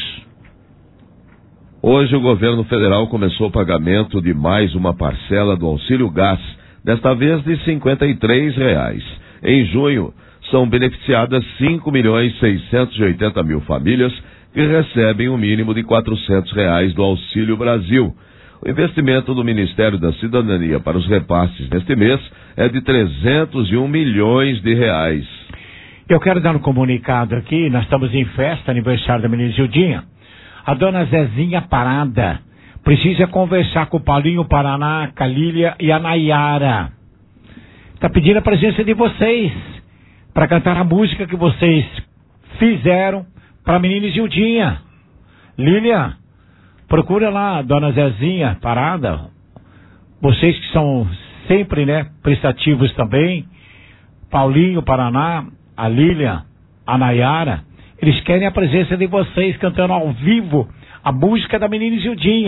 Hoje o governo federal começou o pagamento de mais uma parcela do auxílio gás, desta vez de cinquenta e três reais. Em junho, são beneficiadas cinco milhões seiscentos e oitenta mil famílias que recebem o um mínimo de quatrocentos reais do Auxílio Brasil. O investimento do Ministério da Cidadania para os repasses neste mês é de trezentos e um milhões de reais. Eu quero dar um comunicado aqui, nós estamos em festa, aniversário da menina Isildinha. A dona Zezinha Parada precisa conversar com o Paulinho Paraná, a Lília e a Nayara. Está pedindo a presença de vocês para cantar a música que vocês fizeram para a menina Isildinha. Lília, procura lá a dona Zezinha Parada. Vocês que são sempre, né, prestativos também. Paulinho Paraná, a Lília, a Nayara. Eles querem a presença de vocês cantando ao vivo a música da menina Isildinha.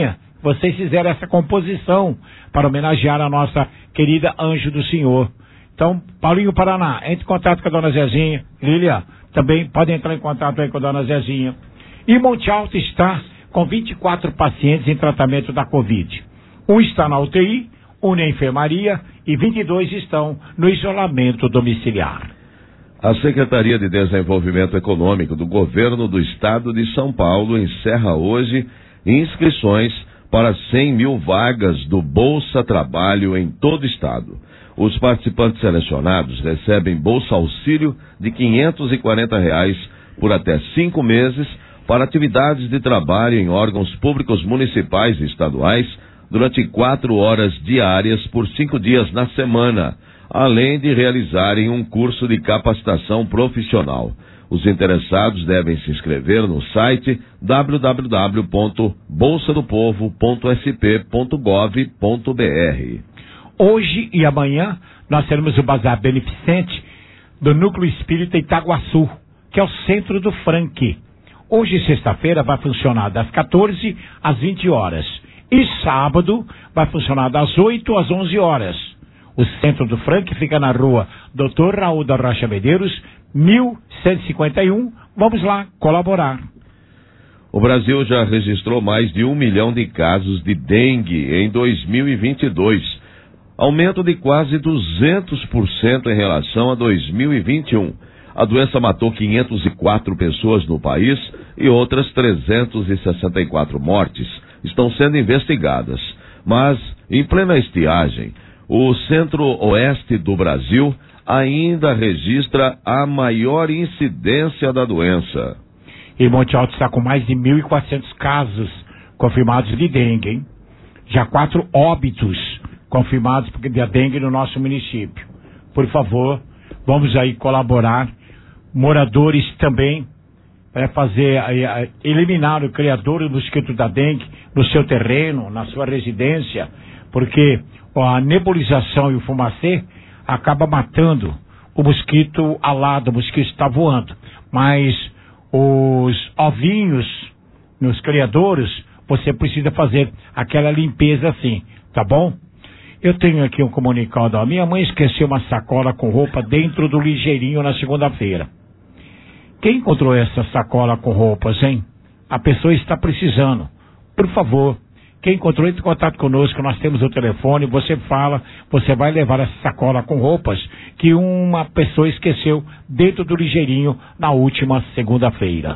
vocês fizeram essa composição para homenagear a nossa querida Anjo do Senhor. Então, Paulinho Paraná, entre em contato com a dona Zezinha. Lília, também pode entrar em contato aí com a dona Zezinha. E Monte Alto está com vinte e quatro pacientes em tratamento da Covid. Um está na U T I, um na enfermaria e vinte e dois estão no isolamento domiciliar. A Secretaria de Desenvolvimento Econômico do Governo do Estado de São Paulo encerra hoje inscrições para cem mil vagas do Bolsa Trabalho em todo o estado. Os participantes selecionados recebem Bolsa Auxílio de quinhentos e quarenta reais por até cinco meses para atividades de trabalho em órgãos públicos municipais e estaduais durante quatro horas diárias por cinco dias na semana, além de realizarem um curso de capacitação profissional. Os interessados devem se inscrever no site w w w ponto bolsa do povo ponto s p ponto gov ponto b r. Hoje e amanhã nós teremos o Bazar Beneficente do Núcleo Espírita Itaguaçu, que é o centro do Franque. Hoje, sexta-feira, vai funcionar das quatorze às vinte horas. E sábado vai funcionar das oito às onze horas. O centro do Franque fica na rua doutor Raul da Rocha Medeiros, mil cento e cinquenta e um. Vamos lá colaborar. O Brasil já registrou mais de um milhão de casos de dengue em dois mil e vinte e dois, aumento de quase duzentos por cento em relação a dois mil e vinte e um. A doença matou quinhentas e quatro pessoas no país e outras trezentas e sessenta e quatro mortes estão sendo investigadas. Mas, em plena estiagem, o centro-oeste do Brasil ainda registra a maior incidência da doença. E Monte Alto está com mais de mil e quatrocentos casos confirmados de dengue, hein? Já quatro óbitos confirmados de dengue no nosso município. Por favor, vamos aí colaborar. Moradores também, para fazer, a, a, eliminar o criador do mosquito da dengue no seu terreno, na sua residência, porque a nebulização e o fumacê acaba matando o mosquito alado, o mosquito está voando. Mas os ovinhos nos criadouros, você precisa fazer aquela limpeza assim, tá bom? Eu tenho aqui um comunicado. A minha mãe esqueceu uma sacola com roupa dentro do ligeirinho na segunda-feira. Quem encontrou essa sacola com roupas, hein? A pessoa está precisando. Por favor, quem encontrou, entre em contato conosco, nós temos o telefone, você fala, você vai levar essa sacola com roupas que uma pessoa esqueceu dentro do ligeirinho na última segunda-feira.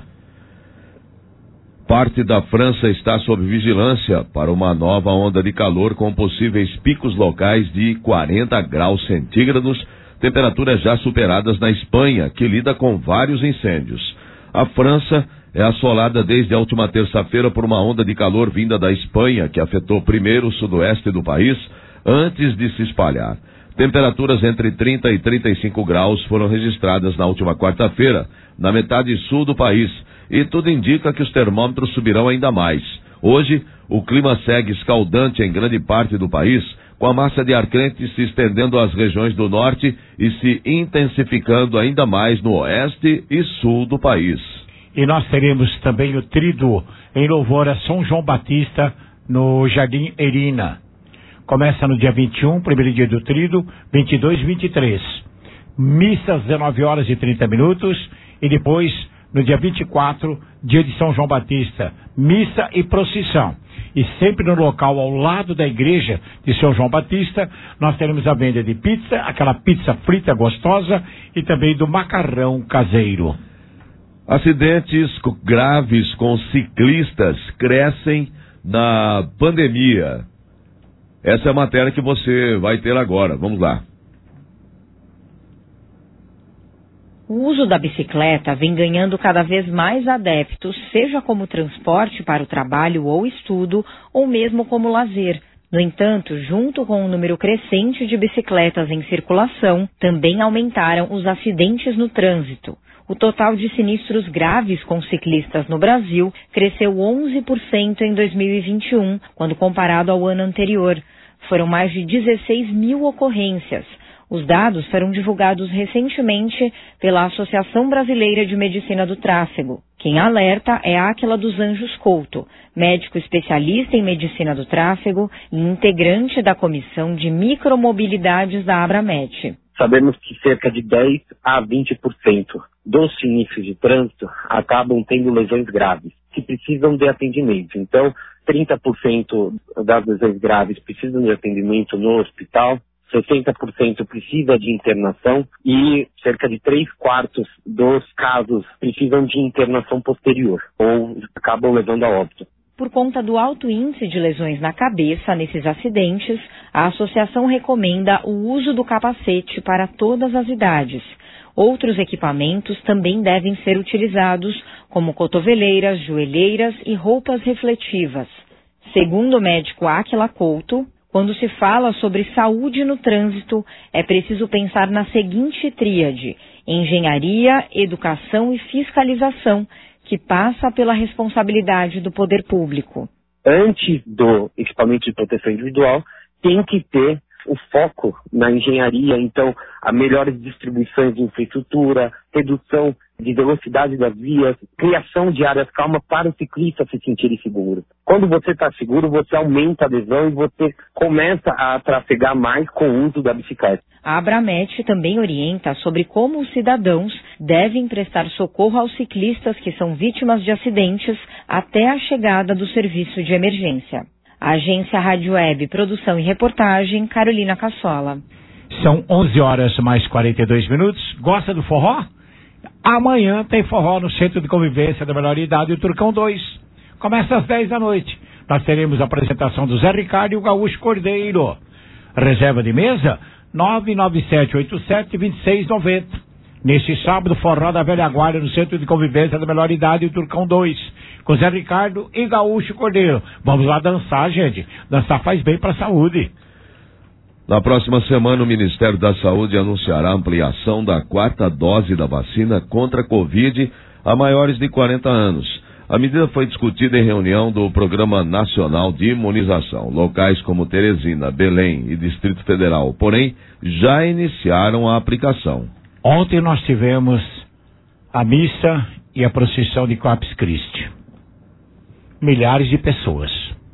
Parte da França está sob vigilância para uma nova onda de calor com possíveis picos locais de quarenta graus centígrados, temperaturas já superadas na Espanha, que lida com vários incêndios. A França é assolada desde a última terça-feira por uma onda de calor vinda da Espanha, que afetou primeiro o sudoeste do país, antes de se espalhar. Temperaturas entre trinta e trinta e cinco graus foram registradas na última quarta-feira, na metade sul do país, e tudo indica que os termômetros subirão ainda mais. Hoje, o clima segue escaldante em grande parte do país, com a massa de ar quente se estendendo às regiões do norte e se intensificando ainda mais no oeste e sul do país. E nós teremos também o Tríduo em louvor a São João Batista no Jardim Erina. Começa no dia vinte e um, primeiro dia do Tríduo, vinte e dois e vinte e três. Missa às dezenove horas e trinta minutos e depois, no dia vinte e quatro, dia de São João Batista, missa e procissão. E sempre no local ao lado da igreja de São João Batista, nós teremos a venda de pizza, aquela pizza frita gostosa e também do macarrão caseiro. Acidentes graves com ciclistas crescem na pandemia. Essa é a matéria que você vai ter agora. Vamos lá. O uso da bicicleta vem ganhando cada vez mais adeptos, seja como transporte para o trabalho ou estudo, ou mesmo como lazer. No entanto, junto com o número crescente de bicicletas em circulação, também aumentaram os acidentes no trânsito. O total de sinistros graves com ciclistas no Brasil cresceu onze por cento em dois mil e vinte e um, quando comparado ao ano anterior. Foram mais de dezesseis mil ocorrências. Os dados foram divulgados recentemente pela Associação Brasileira de Medicina do Tráfego. Quem alerta é Áquila dos Anjos Couto, médico especialista em medicina do tráfego e integrante da Comissão de Micromobilidades da Abramet. Sabemos que cerca de dez a vinte por cento dos sinistros de trânsito acabam tendo lesões graves, que precisam de atendimento. Então, trinta por cento das lesões graves precisam de atendimento no hospital, sessenta por cento precisa de internação e cerca de três quartos dos casos precisam de internação posterior ou acabam levando a óbito. Por conta do alto índice de lesões na cabeça nesses acidentes, a associação recomenda o uso do capacete para todas as idades. Outros equipamentos também devem ser utilizados, como cotoveleiras, joelheiras e roupas refletivas. Segundo o médico Áquila Couto, quando se fala sobre saúde no trânsito, é preciso pensar na seguinte tríade: engenharia, educação e fiscalização, que passa pela responsabilidade do poder público. Antes do equipamento de proteção individual, tem que ter o foco na engenharia, então, a melhores distribuições de infraestrutura, redução de velocidade das vias, criação de áreas calmas para o ciclista se sentir seguro. Quando você está seguro, você aumenta a adesão e você começa a trafegar mais com o uso da bicicleta. A Abramet também orienta sobre como os cidadãos devem prestar socorro aos ciclistas que são vítimas de acidentes até a chegada do serviço de emergência. A Agência Rádio Web, produção e reportagem, Carolina Cassola. São onze horas mais quarenta e dois minutos. Gosta do forró? Amanhã tem forró no Centro de Convivência da Melhor Idade, o Turcão dois. Começa às dez da noite. Nós teremos a apresentação do Zé Ricardo e o Gaúcho Cordeiro. Reserva de mesa? nove nove sete oito sete dois seis nove zero. Neste sábado, forró da Velha Guarda no Centro de Convivência da Melhor Idade, o Turcão dois. Com Zé Ricardo e Gaúcho Cordeiro. Vamos lá dançar, gente. Dançar faz bem para a saúde. Na próxima semana, o Ministério da Saúde anunciará a ampliação da quarta dose da vacina contra a Covid a maiores de quarenta anos. A medida foi discutida em reunião do Programa Nacional de Imunização. Locais como Teresina, Belém e Distrito Federal, porém, já iniciaram a aplicação. Ontem nós tivemos a missa e a procissão de Corpus Christi. Milhares de pessoas.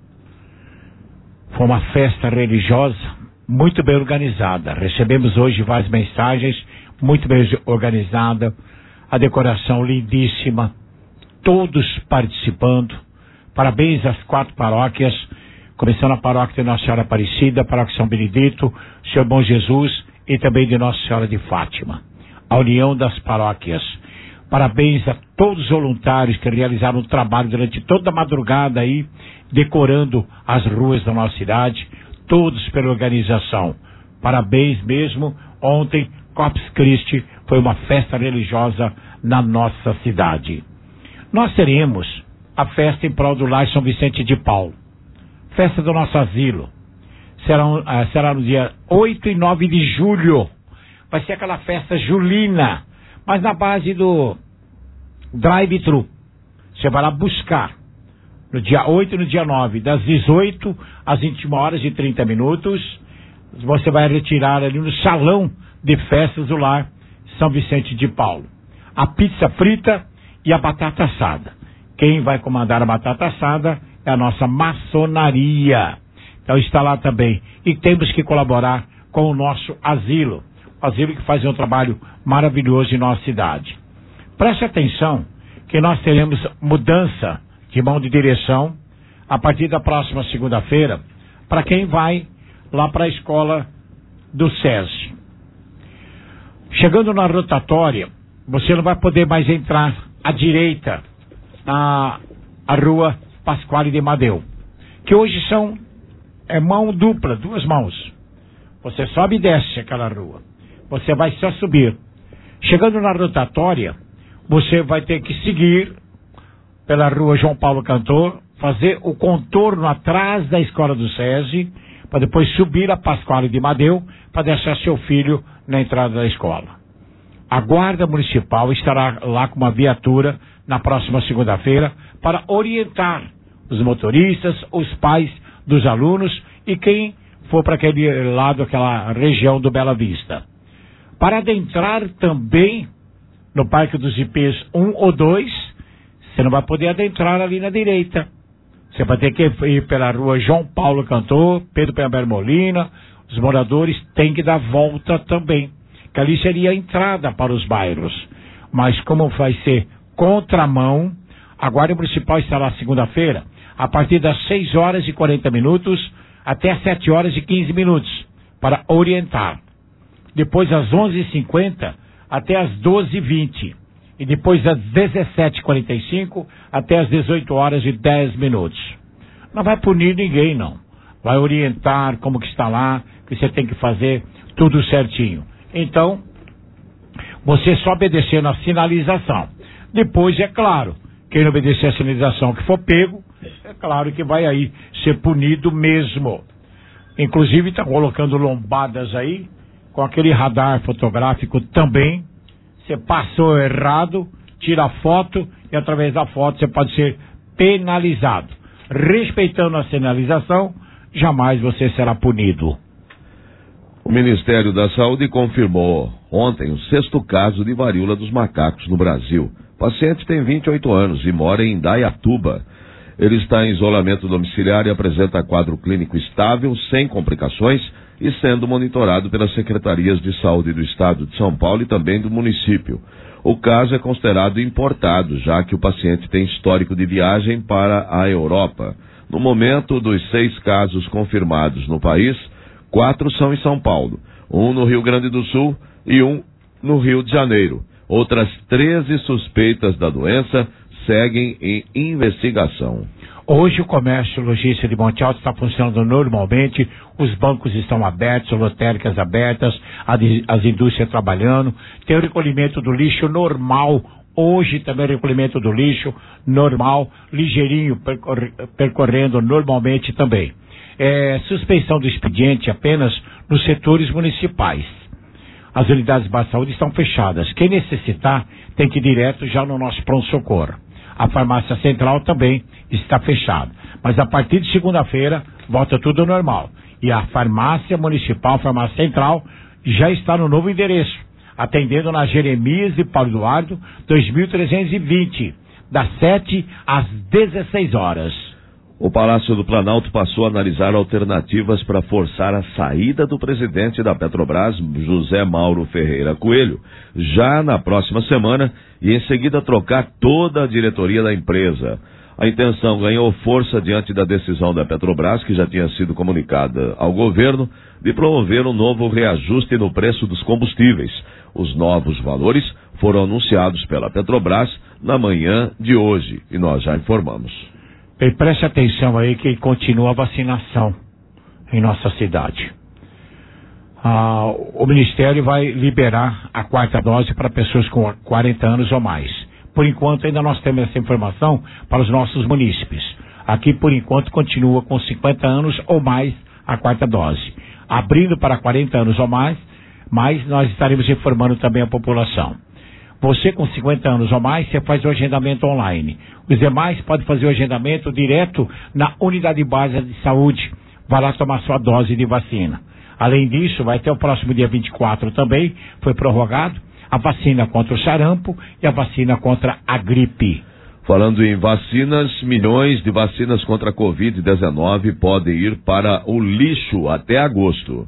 Foi uma festa religiosa muito bem organizada. Recebemos hoje várias mensagens, muito bem organizada, a decoração lindíssima, todos participando. Parabéns às quatro paróquias, começando a paróquia de Nossa Senhora Aparecida, a paróquia São Benedito, Senhor Bom Jesus e também de Nossa Senhora de Fátima. A união das paróquias. Parabéns a todos os voluntários que realizaram um trabalho durante toda a madrugada aí, decorando as ruas da nossa cidade, todos pela organização. Parabéns mesmo. Ontem, Corpus Christi foi uma festa religiosa na nossa cidade. Nós teremos a festa em prol do Lar São Vicente de Paulo. Festa do nosso asilo. Será, uh, será no dia oito e nove de julho. Vai ser aquela festa julina, mas na base do drive-thru. Você vai lá buscar no dia oito e no dia nove, das dezoito às vinte e uma horas e trinta minutos. Você vai retirar ali no salão de festas do Lar São Vicente de Paulo a pizza frita e a batata assada. Quem vai comandar a batata assada é a nossa maçonaria. Então está lá também. E temos que colaborar com o nosso asilo. Asilo que faz um trabalho maravilhoso em nossa cidade. Preste atenção que nós teremos mudança de mão de direção a partir da próxima segunda-feira para quem vai lá para a escola do SESI. Chegando na rotatória, você não vai poder mais entrar à direita na a rua Pasquale de Madeu, que hoje são é mão dupla, duas mãos. Você sobe e desce aquela rua. Você vai só subir. Chegando na rotatória, você vai ter que seguir pela rua João Paulo Cantor, fazer o contorno atrás da escola do SESI, para depois subir a Pasquale de Madeu, para deixar seu filho na entrada da escola. A Guarda Municipal estará lá com uma viatura na próxima segunda-feira para orientar os motoristas, os pais dos alunos e quem for para aquele lado, aquela região do Bela Vista. Para adentrar também no Parque dos Ipês um ou dois, você não vai poder adentrar ali na direita. Você vai ter que ir pela rua João Paulo Cantor, Pedro Pember Molina. Os moradores têm que dar volta também, que ali seria a entrada para os bairros. Mas como vai ser contramão, a Guarda Municipal estará segunda-feira, a partir das seis horas e quarenta minutos até as sete horas e quinze minutos, para orientar. Depois às onze e cinquenta até às doze e vinte. E depois das dezessete e quarenta e cinco até às dezoito horas e dez minutos. Não vai punir ninguém, não. Vai orientar como que está lá, que você tem que fazer tudo certinho. Então, você só obedecer na sinalização. Depois, é claro, quem não obedecer a sinalização que for pego, é claro que vai aí ser punido mesmo. Inclusive, está colocando lombadas aí, com aquele radar fotográfico também. Você passou errado, tira a foto e através da foto você pode ser penalizado. Respeitando a sinalização, jamais você será punido. O Ministério da Saúde confirmou ontem o sexto caso de varíola dos macacos no Brasil. O paciente tem vinte e oito anos e mora em Indaiatuba. Ele está em isolamento domiciliar e apresenta quadro clínico estável, sem complicações, e sendo monitorado pelas secretarias de saúde do estado de São Paulo e também do município. O caso é considerado importado, já que o paciente tem histórico de viagem para a Europa. No momento, dos seis casos confirmados no país, quatro são em São Paulo, um no Rio Grande do Sul e um no Rio de Janeiro. Outras treze suspeitas da doença seguem em investigação. Hoje o comércio logístico de Monte Alto está funcionando normalmente, os bancos estão abertos, lotéricas abertas, as indústrias trabalhando, tem o recolhimento do lixo normal, hoje também o recolhimento do lixo normal, ligeirinho, percorre, percorrendo normalmente também. É, suspensão do expediente apenas nos setores municipais. As unidades de saúde estão fechadas. Quem necessitar tem que ir direto já no nosso pronto-socorro. A farmácia central também está fechada. Mas a partir de segunda-feira volta tudo normal. E a farmácia municipal, a farmácia central, já está no novo endereço, atendendo na Jeremias de Paulo Eduardo, dois mil trezentos e vinte, das sete às dezesseis horas. O Palácio do Planalto passou a analisar alternativas para forçar a saída do presidente da Petrobras, José Mauro Ferreira Coelho, já na próxima semana e em seguida trocar toda a diretoria da empresa. A intenção ganhou força diante da decisão da Petrobras, que já tinha sido comunicada ao governo, de promover um novo reajuste no preço dos combustíveis. Os novos valores foram anunciados pela Petrobras na manhã de hoje e nós já informamos. E preste atenção aí que continua a vacinação em nossa cidade. Ah, o Ministério vai liberar a quarta dose para pessoas com quarenta anos ou mais. Por enquanto ainda nós temos essa informação para os nossos munícipes. Aqui por enquanto continua com cinquenta anos ou mais a quarta dose. Abrindo para quarenta anos ou mais, mas nós estaremos informando também a população. Você com cinquenta anos ou mais, você faz o agendamento online. Os demais podem fazer o agendamento direto na unidade básica de saúde. Vai lá tomar sua dose de vacina. Além disso, vai ter o próximo dia vinte e quatro também, foi prorrogado, a vacina contra o sarampo e a vacina contra a gripe. Falando em vacinas, milhões de vacinas contra a covid dezenove podem ir para o lixo até agosto.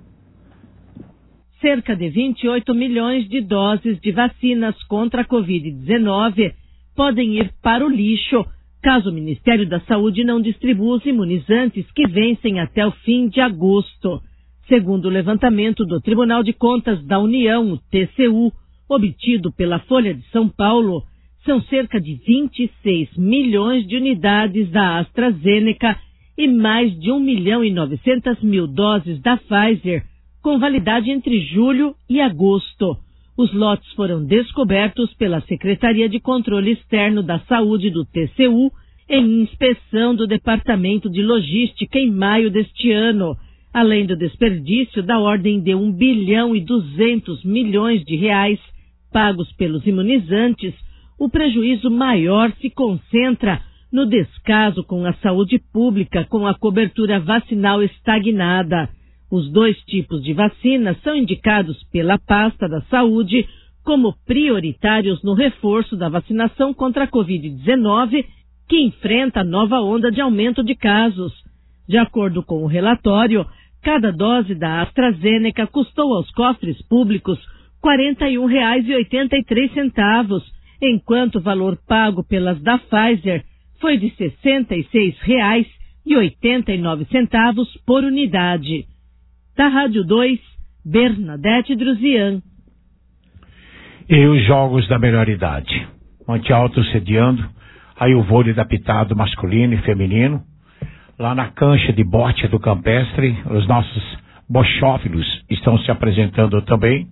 Cerca de vinte e oito milhões de doses de vacinas contra a covid dezenove podem ir para o lixo, caso o Ministério da Saúde não distribua os imunizantes que vencem até o fim de agosto. Segundo o levantamento do Tribunal de Contas da União, o T C U, obtido pela Folha de São Paulo, são cerca de vinte e seis milhões de unidades da AstraZeneca e mais de um milhão e novecentas mil doses da Pfizer, com validade entre julho e agosto. Os lotes foram descobertos pela Secretaria de Controle Externo da Saúde do T C U em inspeção do Departamento de Logística em maio deste ano. Além do desperdício da ordem de um bilhão e duzentos milhões de reais pagos pelos imunizantes, o prejuízo maior se concentra no descaso com a saúde pública, com a cobertura vacinal estagnada. Os dois tipos de vacina são indicados pela pasta da saúde como prioritários no reforço da vacinação contra a covid dezenove, que enfrenta a nova onda de aumento de casos. De acordo com o relatório, cada dose da AstraZeneca custou aos cofres públicos quarenta e um reais e oitenta e três centavos, enquanto o valor pago pelas da Pfizer foi de sessenta e seis reais e oitenta e nove centavos por unidade. Da Rádio dois, Bernadette Druzian. E os jogos da melhor idade. Monte Alto sediando, aí o vôlei da pitado masculino e feminino. Lá na cancha de bote do Campestre, os nossos bochófilos estão se apresentando também.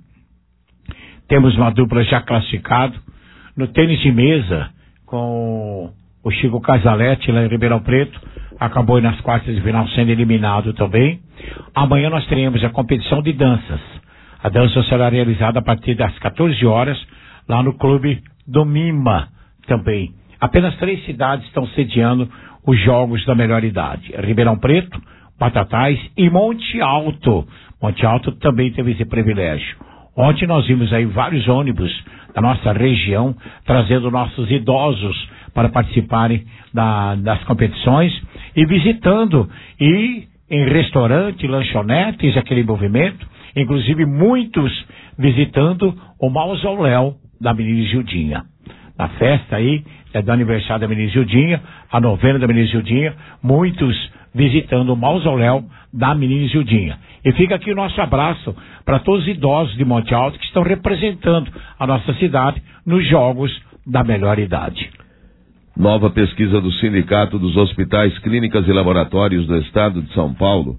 Temos uma dupla já classificado. No tênis de mesa, com o Chico Casalete lá em Ribeirão Preto, acabou nas quartas de final sendo eliminado também. Amanhã nós teremos a competição de danças. A dança será realizada a partir das quatorze horas, lá no Clube do Mima também. Apenas três cidades estão sediando os Jogos da Melhor Idade. Ribeirão Preto, Batatais e Monte Alto. Monte Alto também teve esse privilégio. Ontem nós vimos aí vários ônibus da nossa região, trazendo nossos idosos para participarem da, das competições e visitando, e em restaurante, lanchonetes, aquele movimento, inclusive muitos visitando o mausoléu da menina Gildinha. Na festa aí, é do aniversário da menina Gildinha, a novena da menina Gildinha, muitos visitando o mausoléu da menina Gildinha. E fica aqui o nosso abraço para todos os idosos de Monte Alto que estão representando a nossa cidade nos Jogos da Melhor Idade. Nova pesquisa do Sindicato dos Hospitais, Clínicas e Laboratórios do Estado de São Paulo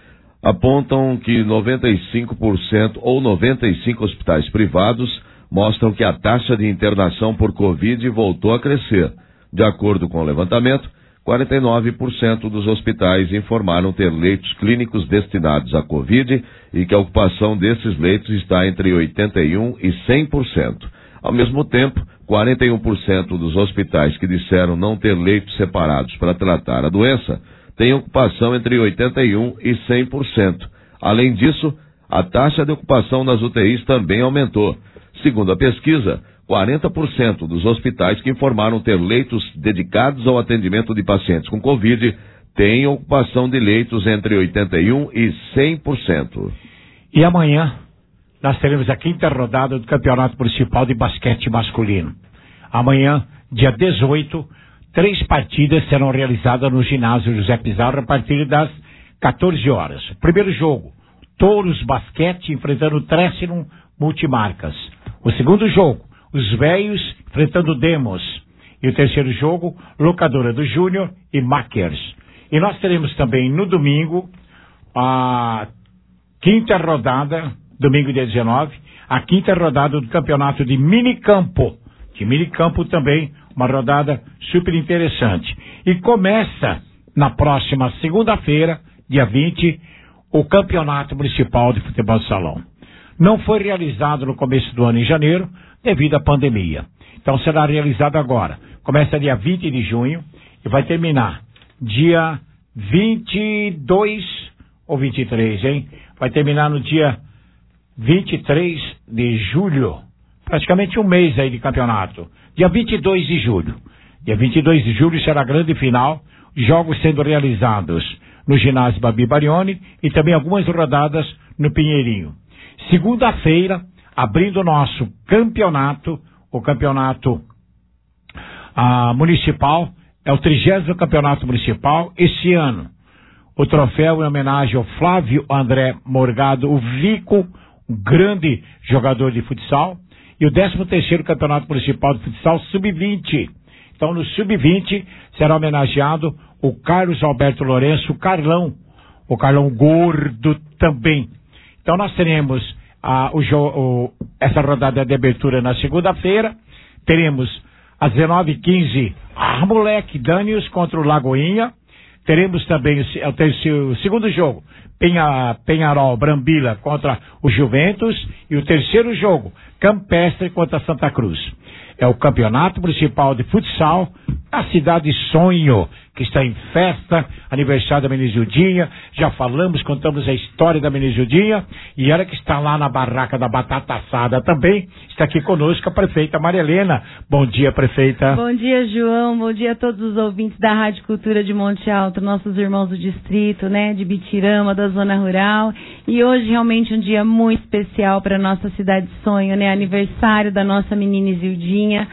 apontam que noventa e cinco por cento ou noventa e cinco hospitais privados mostram que a taxa de internação por Covid voltou a crescer. De acordo com o levantamento, quarenta e nove por cento dos hospitais informaram ter leitos clínicos destinados à Covid e que a ocupação desses leitos está entre oitenta e um por cento e cem por cento. Ao mesmo tempo, quarenta e um por cento dos hospitais que disseram não ter leitos separados para tratar a doença têm ocupação entre oitenta e um por cento e cem por cento. Além disso, a taxa de ocupação nas U T Is também aumentou. Segundo a pesquisa, quarenta por cento dos hospitais que informaram ter leitos dedicados ao atendimento de pacientes com Covid têm ocupação de leitos entre oitenta e um por cento e cem por cento. E amanhã nós teremos a quinta rodada do Campeonato Municipal de Basquete Masculino. Amanhã, dia dezoito, três partidas serão realizadas no ginásio José Pizarro a partir das quatorze horas. Primeiro jogo, Touros Basquete enfrentando o Tressinum Multimarcas. O segundo jogo, os Velhos enfrentando Demos. E o terceiro jogo, Locadora do Júnior e Makers. E nós teremos também no domingo a quinta rodada, domingo dia dezenove, a quinta rodada do campeonato de minicampo. De minicampo também, uma rodada super interessante. E começa na próxima segunda-feira, dia vinte, o Campeonato Municipal de Futebol de Salão. Não foi realizado no começo do ano, em janeiro, devido à pandemia. Então será realizado agora. Começa dia vinte de junho e vai terminar dia vinte e dois ou vinte e três, hein? Vai terminar no dia vinte e três de julho. Praticamente um mês aí de campeonato. Dia vinte e dois de julho. Dia vinte e dois de julho será a grande final. Jogos sendo realizados no ginásio Babi Barioni e também algumas rodadas no Pinheirinho. Segunda-feira, abrindo o nosso campeonato, o campeonato ah, municipal, é o trigésimo campeonato municipal. Esse ano, o troféu em homenagem ao Flávio André Morgado, o Vico, um grande jogador de futsal, e o décimo terceiro campeonato municipal de futsal sub vinte. Então, no sub vinte, será homenageado o Carlos Alberto Lourenço, o Carlão, o Carlão Gordo também. Então, nós teremos ah, o, o, essa rodada de abertura na segunda-feira. Teremos às dezenove e quinze, a Moleque Daniels contra o Lagoinha. Teremos também o, o, terceiro, o segundo jogo, Penha, Penharol Brambila contra o Juventus. E o terceiro jogo, Campestre contra Santa Cruz. É o Campeonato Municipal de Futsal a cidade sonho, que está em festa, aniversário da Menizildinha. Já falamos, contamos a história da Menizildinha, e ela que está lá na barraca da batata assada também, está aqui conosco a prefeita Maria Helena. Bom dia, prefeita. Bom dia, João, bom dia a todos os ouvintes da Rádio Cultura de Monte Alto, nossos irmãos do distrito, né, de Bitirama, da zona rural, e hoje realmente um dia muito especial para nossa cidade sonho, né, aniversário da nossa menina Isildinha.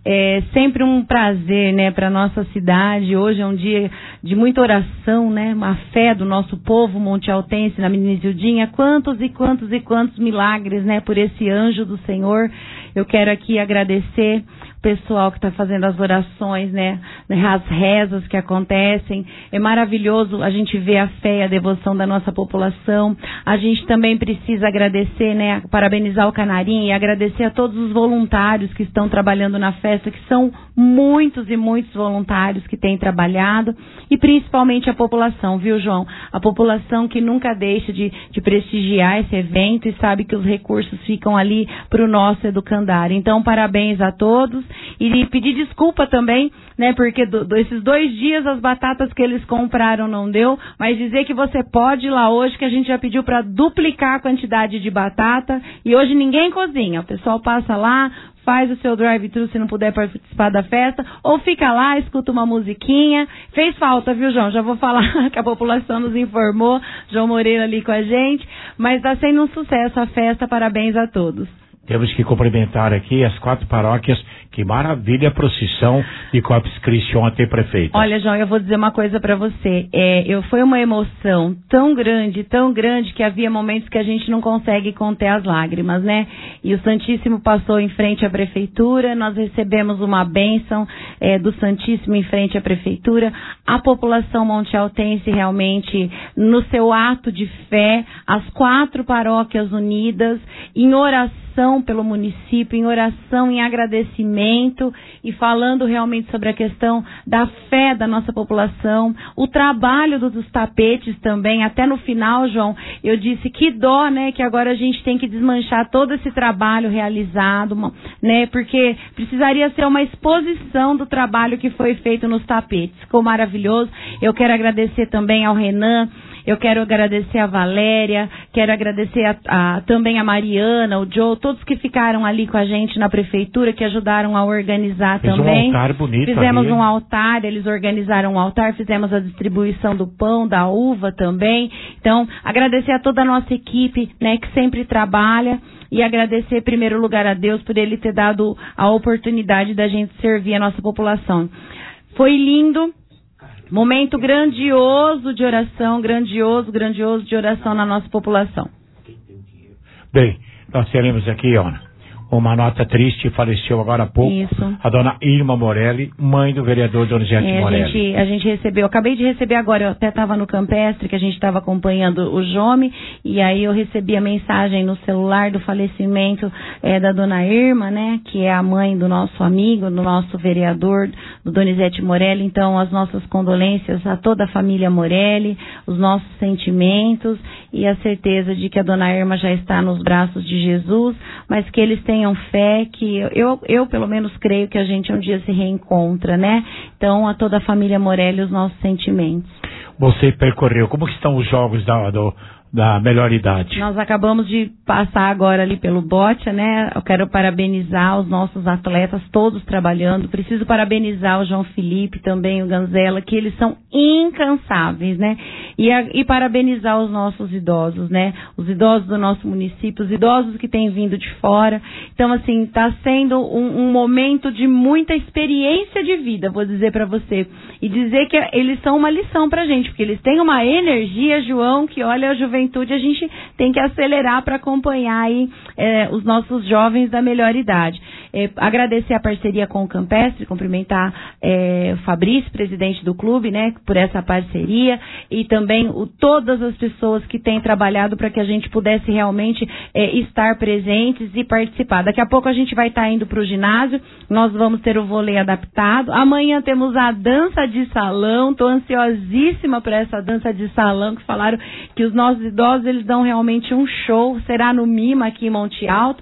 É sempre um prazer, né, para nossa cidade. Hoje é um dia de muita oração, né, uma fé do nosso povo montealtense na menina Isildinha. Quantos e quantos e quantos milagres, né, por esse anjo do Senhor. Eu quero aqui agradecer o pessoal que está fazendo as orações, né, as rezas que acontecem. É maravilhoso a gente ver a fé e a devoção da nossa população. A gente também precisa agradecer, né, parabenizar o Canarim e agradecer a todos os voluntários que estão trabalhando na festa, que são muitos e muitos voluntários que têm trabalhado, e principalmente a população, viu, João? A população que nunca deixa de, de prestigiar esse evento e sabe que os recursos ficam ali para o nosso educandário. Então, parabéns a todos. E pedir desculpa também, né, porque do, do, esses dois dias as batatas que eles compraram não deu, mas dizer que você pode ir lá hoje, que a gente já pediu para duplicar a quantidade de batata, e hoje ninguém cozinha, o pessoal passa lá, faz o seu drive-thru se não puder participar da festa, ou fica lá, escuta uma musiquinha. Fez falta, viu, João? Já vou falar que a população nos informou, João Moreira ali com a gente, mas está sendo um sucesso a festa, parabéns a todos. Temos que cumprimentar aqui as quatro paróquias. Que maravilha a procissão de Corpus Christi ontem, prefeito. Olha, João, eu vou dizer uma coisa para você. É, eu, foi uma emoção tão grande, tão grande, que havia momentos que a gente não consegue conter as lágrimas, né? E o Santíssimo passou em frente à prefeitura, nós recebemos uma bênção é, do Santíssimo em frente à prefeitura. A população montealtense realmente, no seu ato de fé, as quatro paróquias unidas, em oração pelo município, em oração, em agradecimento, e falando realmente sobre a questão da fé da nossa população, o trabalho dos, dos tapetes também. Até no final, João, eu disse que dó, né, que agora a gente tem que desmanchar todo esse trabalho realizado, né, porque precisaria ser uma exposição do trabalho que foi feito nos tapetes. Ficou maravilhoso. Eu quero agradecer também ao Renan. Eu quero agradecer a Valéria, quero agradecer a, a, também a Mariana, o Joe, todos que ficaram ali com a gente na prefeitura, que ajudaram a organizar Fez também. Um altar bonito. Fizemos ali. um altar, eles organizaram um altar, fizemos a distribuição do pão, da uva também. Então, agradecer a toda a nossa equipe, né, que sempre trabalha, e agradecer em primeiro lugar a Deus por Ele ter dado a oportunidade da gente servir a nossa população. Foi lindo. Momento grandioso de oração, grandioso, grandioso de oração na nossa população. Bem, nós teremos aqui, ó, uma nota triste, faleceu agora há pouco. Isso. A dona Irma Morelli, mãe do vereador Donizete é, Morelli. A gente, a gente recebeu, eu acabei de receber agora, eu até estava no Campestre, que a gente estava acompanhando o Jome, e aí eu recebi a mensagem no celular do falecimento é, da dona Irma, né, que é a mãe do nosso amigo, do nosso vereador, do Donizete Morelli. Então, as nossas condolências a toda a família Morelli, os nossos sentimentos e a certeza de que a dona Irma já está nos braços de Jesus, mas que eles têm tenham fé, que eu, eu pelo menos creio que a gente um dia se reencontra, né? Então, a toda a família Morelli, os nossos sentimentos. Você percorreu, como que estão os jogos da, do, da melhor idade? Nós acabamos de passar agora ali pelo bote, né? Eu quero parabenizar os nossos atletas, todos trabalhando. Preciso parabenizar o João Felipe, também o Ganzela, que eles são incansáveis, né? E, a, e parabenizar os nossos idosos, né? Os idosos do nosso município, os idosos que têm vindo de fora. Então, assim, está sendo um, um momento de muita experiência de vida, vou dizer para você. E dizer que eles são uma lição pra gente, porque eles têm uma energia, João, que olha, a juventude a gente tem que acelerar para acompanhar aí é, os nossos jovens da melhor idade. É, agradecer a parceria com o Campestre, cumprimentar é, o Fabrício, presidente do clube, né, por essa parceria, e também o, todas as pessoas que têm trabalhado para que a gente pudesse realmente é, estar presentes e participar. Daqui a pouco a gente vai estar indo para o ginásio, nós vamos ter o vôlei adaptado, amanhã temos a dança de salão, estou ansiosíssima para essa dança de salão, que falaram que os nossos idosos eles dão realmente um show, será no Mima aqui em Monte Alto.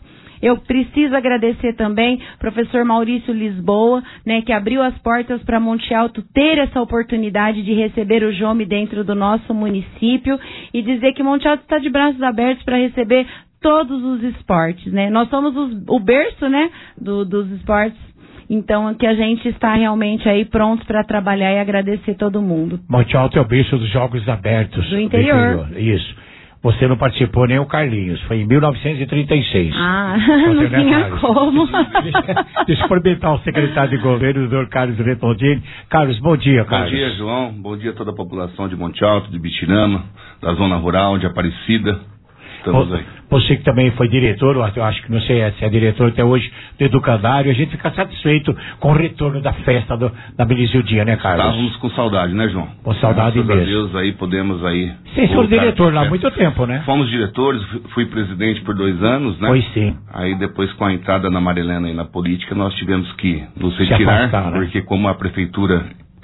Eu preciso agradecer também professor Maurício Lisboa, né, que abriu as portas para Monte Alto ter essa oportunidade de receber o Jome dentro do nosso município e dizer que Monte Alto está de braços abertos para receber todos os esportes, né? Nós somos os, o berço, né, do, dos esportes. Então, que a gente está realmente aí pronto para trabalhar e agradecer todo mundo. Monte Alto é o berço dos Jogos Abertos. Do interior. Do interior. Isso. Você não participou nem o Carlinhos, foi em mil novecentos e trinta e seis. Ah, Você, não né, tinha Carlos? como. Deixa, deixa eu cumprimentar o secretário de governo, o doutor Carlos Retondini. Carlos, bom dia, Carlos. Bom dia, João. Bom dia a toda a população de Monte Alto, de Bitirama, da zona rural, de Aparecida. Estamos aí. Você que também foi diretor, eu acho que não sei se é diretor até hoje, do Educandário, a gente fica satisfeito com o retorno da festa do, da Benizildinha, né, Carlos? Estávamos com saudade, né, João? Com saudade Graças mesmo. a Deus aí podemos aí... Vocês foram diretor lá há muito tempo, né? Fomos diretores, fui presidente por dois anos, né? Pois sim. Aí depois com a entrada na Marilena aí na política, nós tivemos que nos retirar, afastar, né? Porque como a prefeitura...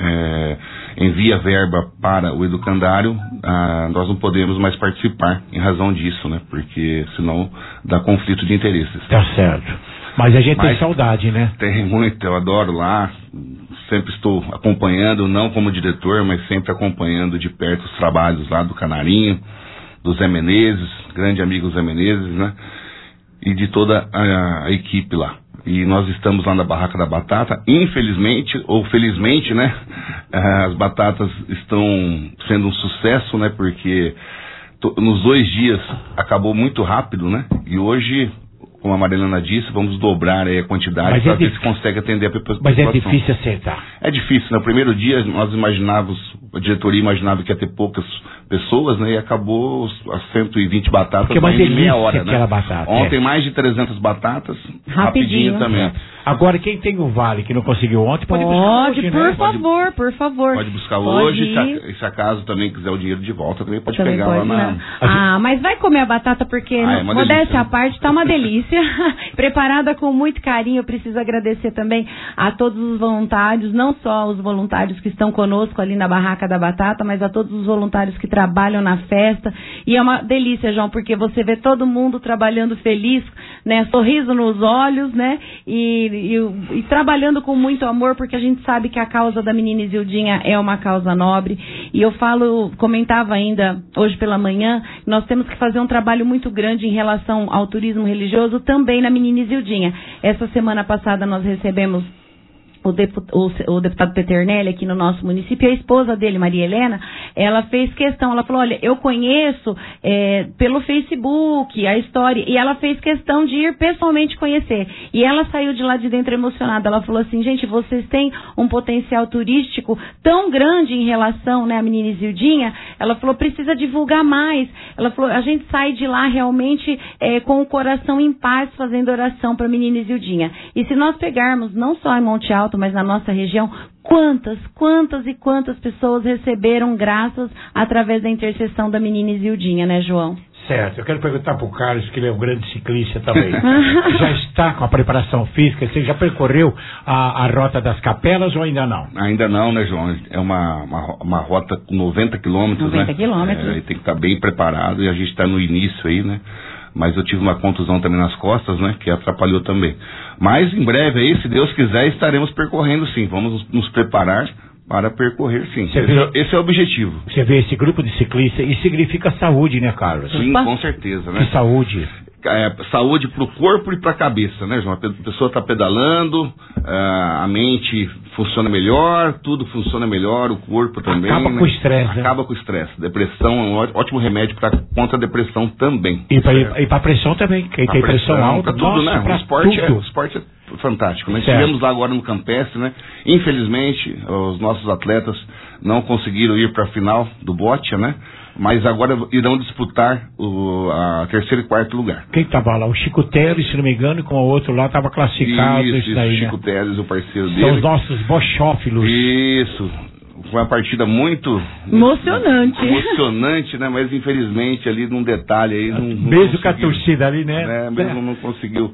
É, envia verba para o educandário, ah, nós não podemos mais participar em razão disso, né? Porque senão dá conflito de interesses. Tá certo. Mas a gente Mas tem saudade, né? Tem muito, eu adoro lá, sempre estou acompanhando, não como diretor, mas sempre acompanhando de perto os trabalhos lá do Canarinho, do Zé Menezes, grande amigo Zé Menezes, né? E de toda a, a equipe lá. E nós estamos lá na Barraca da Batata, infelizmente, ou felizmente, né, as batatas estão sendo um sucesso, né, porque to, nos dois dias acabou muito rápido, né, e hoje, como a Marilena disse, vamos dobrar aí a quantidade para é ver se consegue atender a população. Mas é difícil acertar. É difícil, né, no primeiro dia nós imaginávamos, a diretoria imaginava que ia ter poucas pessoas, né, e acabou as cento e vinte batatas em meia hora, né. Batata, Ontem é. mais de trezentas batatas, Rapidinho, rapidinho também. É. Agora, quem tem o vale que não conseguiu ontem, pode, Pode, buscar hoje, por né? favor, Pode, por favor. Pode buscar Pode hoje, se, a, ir. se acaso também quiser o dinheiro de volta, também pode Também pegar pode, lá na... né? Ah, mas vai comer a batata porque, Ah, é uma modéstia delícia, à né? parte, tá uma delícia. Preparada com muito carinho. Eu preciso agradecer também a todos os voluntários, não só os voluntários que estão conosco ali na Barraca da Batata, mas a todos os voluntários que trabalham na festa. E é uma delícia, João, porque você vê todo mundo trabalhando feliz, né? Sorriso nos olhos, né? E, e, e trabalhando com muito amor, porque a gente sabe que a causa da menina Isildinha é uma causa nobre. E eu falo, comentava ainda hoje pela manhã, nós temos que fazer um trabalho muito grande em relação ao turismo religioso também na menina Isildinha. Essa semana passada nós recebemos O, deput, o, o deputado Peternelli aqui no nosso município, a esposa dele, Maria Helena, ela fez questão, ela falou, olha, eu conheço é, pelo Facebook a história, e ela fez questão de ir pessoalmente conhecer, e ela saiu de lá de dentro emocionada, ela falou assim, gente, vocês têm um potencial turístico tão grande em relação, né, à menina Isildinha, ela falou, precisa divulgar mais, ela falou, a gente sai de lá realmente é, com o coração em paz, fazendo oração para a menina Isildinha, e se nós pegarmos, não só em Monte Alto, mas na nossa região, quantas, quantas e quantas pessoas receberam graças através da intercessão da menina Isildinha, né, João? Certo, eu quero perguntar para o Carlos, que ele é um grande ciclista também. Já está com a preparação física? Você já percorreu a, a rota das capelas ou ainda não? Ainda não, né, João? É uma, uma, uma rota com noventa quilômetros, né? noventa quilômetros. É, tem que estar bem preparado e a gente está no início aí, né? Mas eu tive uma contusão também nas costas, né? Que atrapalhou também. Mas em breve aí, se Deus quiser, estaremos percorrendo sim. Vamos nos preparar para percorrer sim. Esse, vê, esse é o objetivo. Você vê esse grupo de ciclistas e significa saúde, né, Carlos? Sim, Opa. Com certeza, né? Que saúde. É, saúde para o corpo e para a cabeça, né, João? A pessoa está pedalando, a mente funciona melhor, tudo funciona melhor, o corpo também. Acaba né? com o estresse, Acaba né? com o estresse. Depressão é um ótimo remédio pra, contra a depressão também. E para a pressão também, quem pra tem pressão, pressão alta, pra tudo, nossa, né? pra o, esporte tudo. É, o esporte é fantástico, né? Certo. Estivemos lá agora no Campestre, né? Infelizmente, os nossos atletas não conseguiram ir para a final do bote, né? Mas agora irão disputar o a terceiro e quarto lugar. Quem estava lá? O Chico Teles, se não me engano, e com o outro lá estava classificado. Isso, isso isso daí, Chico né? Teles, o parceiro São dele. os nossos bochófilos. Isso. Foi uma partida muito... Emocionante. Emocionante, né? Mas infelizmente ali num detalhe aí... Não, não mesmo com a conseguiu, torcida ali, né? né? Mesmo não conseguiu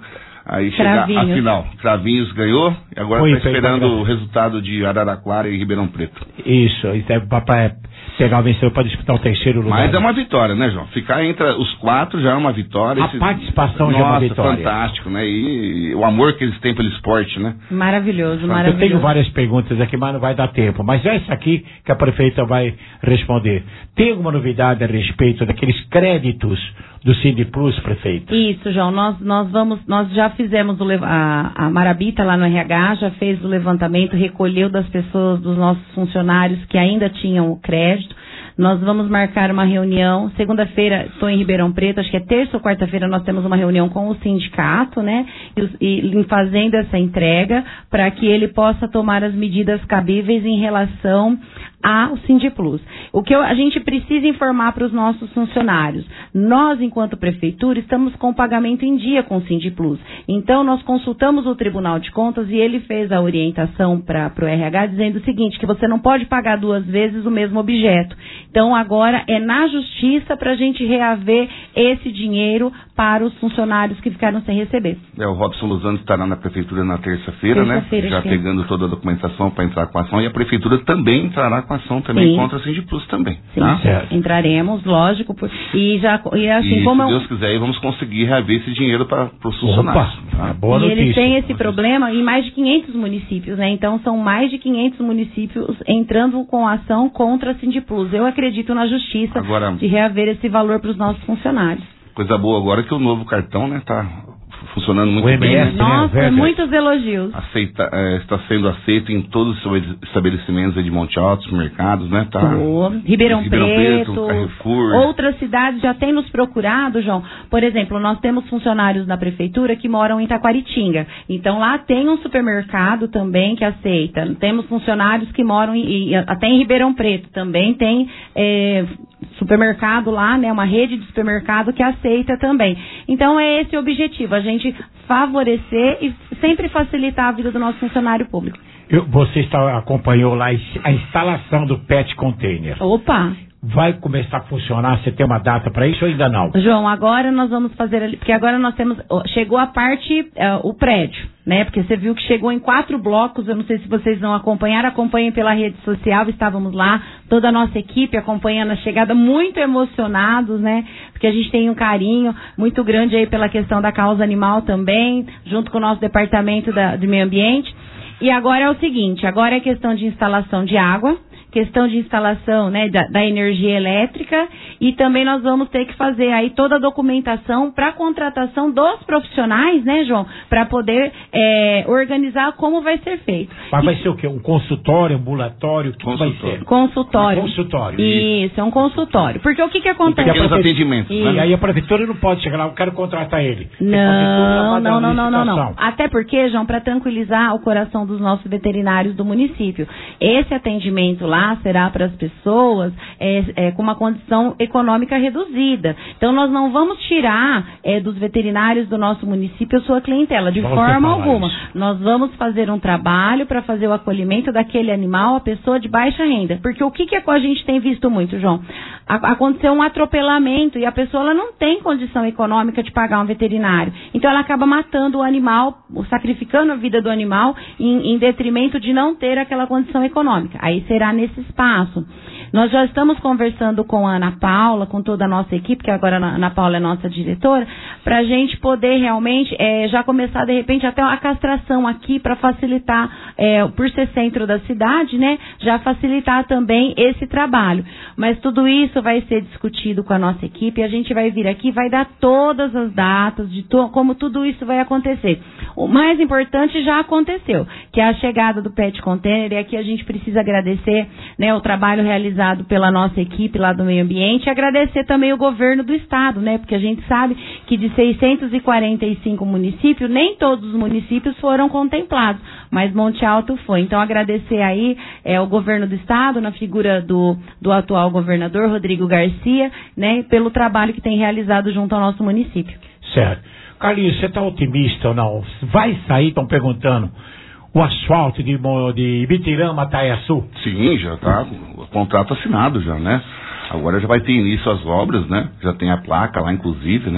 Aí chegar a final. Cravinhos ganhou e agora Foi, está foi, esperando foi, foi. o resultado de Araraquara e Ribeirão Preto. Isso, isso é para pegar o vencedor para disputar o terceiro lugar. Mas é uma vitória, né, João? Ficar entre os quatro já é uma vitória. A Esse... participação Nossa, já é uma vitória. Fantástico, né? E o amor que eles têm pelo esporte, né? Maravilhoso, Eu maravilhoso. tenho várias perguntas aqui, mas não vai dar tempo. Mas essa aqui que a prefeita vai responder. Tem alguma novidade a respeito daqueles créditos do Sindplus, prefeito? Isso, João. Nós, nós vamos, nós já fizemos o, le- a, a Marabita lá no R H, já fez o levantamento, recolheu das pessoas, dos nossos funcionários que ainda tinham o crédito. Nós vamos marcar uma reunião, segunda-feira estou em Ribeirão Preto, acho que é terça ou quarta-feira nós temos uma reunião com o sindicato, né, e, os- e fazendo essa entrega para que ele possa tomar as medidas cabíveis em relação ao Sindplus. O que eu- a gente precisa informar para os nossos funcionários, nós enquanto prefeitura estamos com o pagamento em dia com o Sindplus, então nós consultamos o Tribunal de Contas e ele fez a orientação para o R H dizendo o seguinte, que você não pode pagar duas vezes o mesmo objeto. Então, agora é na justiça para a gente reaver esse dinheiro para os funcionários que ficaram sem receber. É, o Robson Luzano estará na prefeitura na terça-feira, né? Terça-feira, Já sim. pegando toda a documentação para entrar com a ação. E a prefeitura também entrará com a ação também Sim. contra a Sindplus também. Sim, Tá? entraremos, lógico, por- e já e assim e como se eu- Deus quiser, aí vamos conseguir reaver esse dinheiro para os funcionários. Tá? Boa e notícia. eles têm esse problema em mais de quinhentos municípios, né? Então, são mais de quinhentos municípios entrando com ação contra a Sindplus. Eu acredito na justiça Agora- de reaver esse valor para os nossos funcionários. Coisa boa agora que o novo cartão, né, tá funcionando muito O bem. M S, né? Nossa, muitos elogios. Aceita, é, está sendo aceito em todos os estabelecimentos aí de Monte Alto, supermercados, né? Tá. Boa. Ribeirão, Preto, Carrefour. outras cidades já têm nos procurado, João. Por exemplo, nós temos funcionários na prefeitura que moram em Taquaritinga. Então, lá tem um supermercado também que aceita. Temos funcionários que moram em, e até em Ribeirão Preto também tem é, supermercado lá, né? Uma rede de supermercado que aceita também. Então, é esse o objetivo, a gente favorecer e sempre facilitar a vida do nosso funcionário público. Eu- você está, acompanhou lá a instalação do Pet Container. Opa! Vai começar a funcionar? Você tem uma data para isso ou ainda não? João, agora nós vamos fazer ali, porque agora nós temos, ó, chegou a parte, é, o prédio, né? Porque você viu que chegou em quatro blocos, eu não sei se vocês não acompanharam, acompanhem pela rede social, estávamos lá, toda a nossa equipe acompanhando a chegada, muito emocionados, né? Porque a gente tem um carinho muito grande aí pela questão da causa animal também, junto com o nosso departamento da, de meio ambiente. E agora é o seguinte, agora é questão de instalação de água, questão de instalação, né, da, da energia elétrica, e também nós vamos ter que fazer aí toda a documentação para a contratação dos profissionais, né, João, para poder é, organizar como vai ser feito. Mas vai ser o quê? Um consultório, ambulatório? O que, que vai ser? Consultório. Um consultório. Isso, é um consultório. Porque o que que acontece? Pequenos atendimentos, né? E aí a prefeitura não pode chegar lá, eu quero contratar ele. Não, não, não, não, não, não. licitação. Até porque, João, para tranquilizar o coração dos nossos veterinários do município, esse atendimento lá será para as pessoas é, é, com uma condição econômica reduzida. Então, nós não vamos tirar é, dos veterinários do nosso município a sua clientela, de Vamos forma separar alguma. isso. Nós vamos fazer um trabalho para fazer o acolhimento daquele animal, a pessoa de baixa renda. Porque o que, que a gente tem visto muito, João? A- aconteceu um atropelamento e a pessoa ela não tem condição econômica de pagar um veterinário. Então, ela acaba matando o animal, sacrificando a vida do animal em, em detrimento de não ter aquela condição econômica. Aí será nesse espaço. Nós já estamos conversando com a Ana Paula, com toda a nossa equipe, que agora a Ana Paula é nossa diretora, para a gente poder realmente é, já começar, de repente, até a castração aqui para facilitar, é, por ser centro da cidade, né, já facilitar também esse trabalho. Mas tudo isso vai ser discutido com a nossa equipe e a gente vai vir aqui, vai dar todas as datas de to- como tudo isso vai acontecer. O mais importante já aconteceu, que é a chegada do Pet Container, e aqui a gente precisa agradecer, né, o trabalho realizado pela nossa equipe lá do meio ambiente, e agradecer também o governo do estado, né, porque a gente sabe que de seiscentos e quarenta e cinco municípios, nem todos os municípios foram contemplados, mas Monte Alto foi. Então, agradecer aí é, o governo do estado, na figura do, do atual governador, Rodrigo Garcia, né, pelo trabalho que tem realizado junto ao nosso município. Certo. Carlinhos, você está otimista ou não? Vai sair, estão perguntando, o asfalto de, Mo- de Ibitirama, Taiaçu? Sim, já está o contrato assinado já, né? Agora já vai ter início as obras, né? Já tem a placa lá, inclusive, né?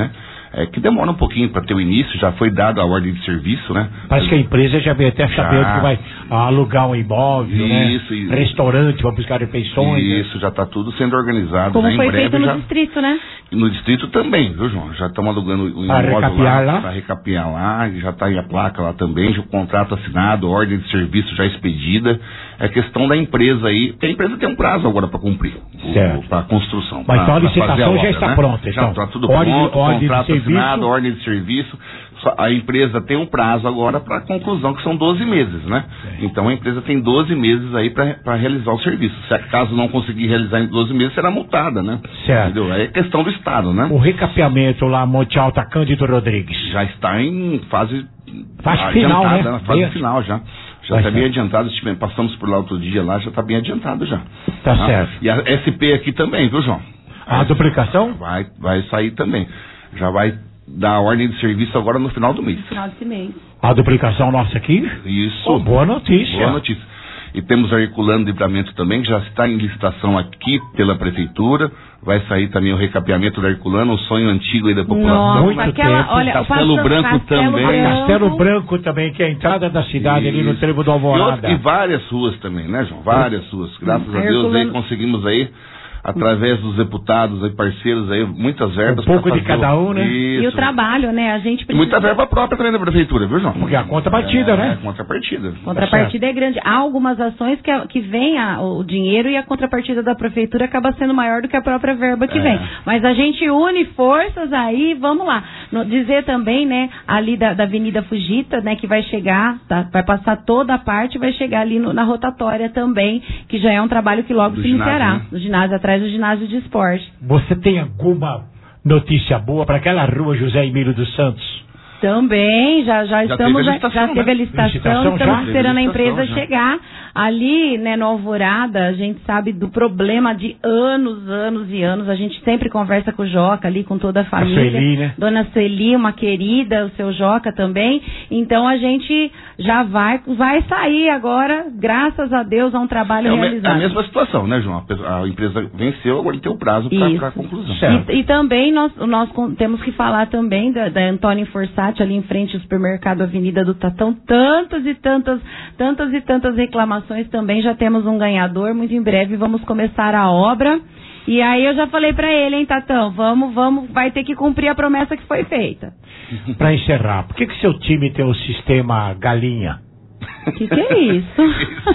é, que demora um pouquinho para ter o início, já foi dada a ordem de serviço, né? Parece que a empresa já veio até sabendo que vai alugar um imóvel, isso, né? Isso. Restaurante, vai buscar refeições. Isso, né? Já está tudo sendo organizado. Como né? foi em breve, feito no já... distrito, né? No distrito também, viu, João? Já estamos alugando o imóvel recapear lá? Para recapear lá, já está aí a placa lá também, já o contrato assinado, ordem de serviço já expedida. É questão da empresa aí, porque a empresa tem um prazo agora para cumprir, para a construção. Mas pra, então a licitação já está né? pronta, então. Já está tudo ordem, pronto, ordem contrato de serviço. assinado, ordem de serviço. Só a empresa tem um prazo agora para a conclusão, que são doze meses, né? É. Então a empresa tem doze meses aí para realizar o serviço. Se caso não conseguir realizar em doze meses, será multada, né? Certo. Entendeu? Aí é questão do Estado, né? O recapeamento lá, Monte Alto, Cândido Rodrigues. Já está em fase... Fase final, né? Na fase Isso. final já. Já está bem adiantado, passamos por lá outro dia lá, já está bem adiantado já. Tá ah, certo. E a S P aqui também, viu, João? A, a duplicação? Vai, vai sair também. Já vai dar a ordem de serviço agora no final do mês. No final desse mês. A duplicação nossa aqui? Isso. Oh, boa notícia. Boa notícia. E temos a Herculano Livramento também, que já está em licitação aqui pela Prefeitura. Vai sair também o recapeamento da Herculano, um sonho antigo aí da população. Nossa, muito aquela, tempo. Olha, Castelo o Branco Castelo também. Branco. Castelo Branco também, que é a entrada da cidade. Isso. Ali no Trevo do Alvorada. E, e várias ruas também, né, João? Várias ruas. Graças hum, a Deus Herculano... aí conseguimos aí, através dos deputados e parceiros aí, muitas verbas. Um pouco de cada um, né? Isso. E o trabalho, né? A gente precisa... E muita verba própria também da Prefeitura, viu, João? Porque a contrapartida, é, né? É, contrapartida. Contrapartida é grande. Há algumas ações que, que vem a, o dinheiro e a contrapartida da Prefeitura acaba sendo maior do que a própria verba que é. vem. Mas a gente une forças aí, vamos lá. No, dizer também, né, ali da, da Avenida Fujita, né, que vai chegar, tá, vai passar toda a parte, vai chegar ali no, na rotatória também, que já é um trabalho que logo do se ginásio, iniciará. Né? No ginásio, atrás do ginásio de esporte. Você tem alguma notícia boa para aquela rua José Emílio dos Santos? Também, já, já, já estamos, teve já, já teve a licitação, licitação estamos já? esperando a empresa já. chegar. Ali, né, no Alvorada, a gente sabe do problema de anos, anos e anos. A gente sempre conversa com o Joca ali, com toda a família. A Sueli, né? Dona Sueli, uma querida, o seu Joca também. Então a gente já vai, vai sair agora, graças a Deus, a um trabalho é realizado. É a mesma situação, né, João? A empresa venceu, agora tem o prazo para a conclusão. E, e também nós, nós temos que falar também da, da Antônio Forsati, ali em frente ao supermercado Avenida do Tatão. Tantas e tantas, tantas e tantas reclamações também. Já temos um ganhador. Muito em breve vamos começar a obra. E aí eu já falei pra ele, hein, Tatão, vamos, vamos, vai ter que cumprir a promessa que foi feita. Pra encerrar, por que que seu time tem o sistema galinha? O que, que é isso?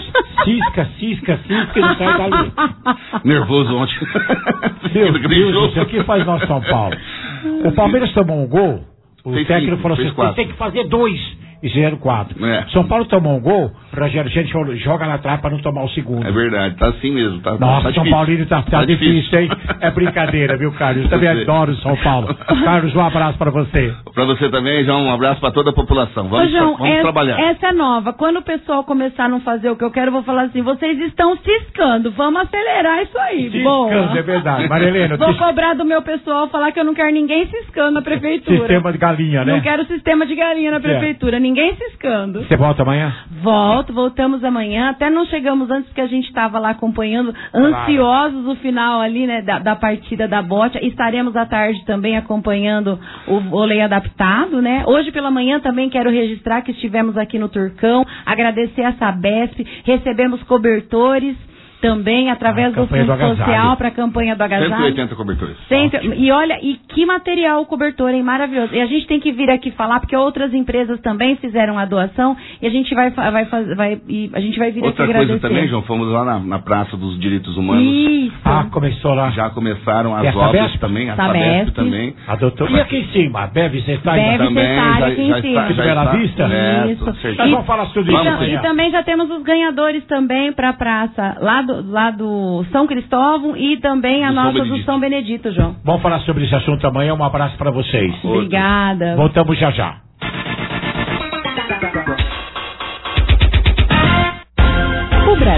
Cisca, cisca, cisca e não sai galinha. Nervoso ontem. Meu Deus, isso aqui faz nosso São Paulo. O Palmeiras tomou um gol, o fez técnico cinco, falou assim, tem que fazer dois. E fizeram quatro. É. São Paulo tomou um gol, Rogério Ceni falou, joga lá atrás pra não tomar o segundo. É verdade, tá assim mesmo. Tá, Nossa, tá São Paulino tá, tá, tá difícil, difícil, hein? É brincadeira, viu, Carlos? Eu também adoro São Paulo. Carlos, um abraço pra você. Pra você também, João, um abraço pra toda a população. Vamos, Ô, João, vamos essa, trabalhar. Essa é nova. Quando o pessoal começar a não fazer o que eu quero, eu vou falar assim, vocês estão ciscando, vamos acelerar isso aí. Ciscando, boa. é verdade. Marilena, vou tis... cobrar do meu pessoal, falar que eu não quero ninguém ciscando na prefeitura. Sistema de galinha, né? Não quero sistema de galinha na prefeitura, é. Ninguém ciscando. Você volta amanhã? Volto, voltamos amanhã. Até não chegamos antes porque a gente estava lá acompanhando, ansiosos o final ali, né, da, da partida da Bote. Estaremos à tarde também acompanhando o vôlei adaptado, né? Hoje pela manhã também quero registrar que estivemos aqui no Turcão, agradecer a Sabesp, recebemos cobertores também através do Fundo Social para a campanha do Agasalho. cento e oitenta cobertores. Cento, e olha, e que material o cobertor, hein? Maravilhoso. E a gente tem que vir aqui falar, porque outras empresas também fizeram a doação e a gente vai, vai, vai, vai, e a gente vai vir Outra aqui coisa agradecer. também, João, fomos lá na, na Praça dos Direitos Humanos. Isso. Ah, começou lá. Já começaram as e obras Sabesp? também, a Sabesp. Sabesp também. A doutora... E aqui em cima, a Beve Cestária? Beve também, Cestária, já, aqui já em cima. Está, já Bela está, Vista? É, isso. Nós vamos falar tudo isso. Então, e também já temos os ganhadores também para a praça lá do, lá do São Cristóvão e também a do nossa São do São Benedito, João. Vamos falar sobre esse assunto amanhã. Um abraço para vocês. Obrigada. Voltamos já já. O Brasil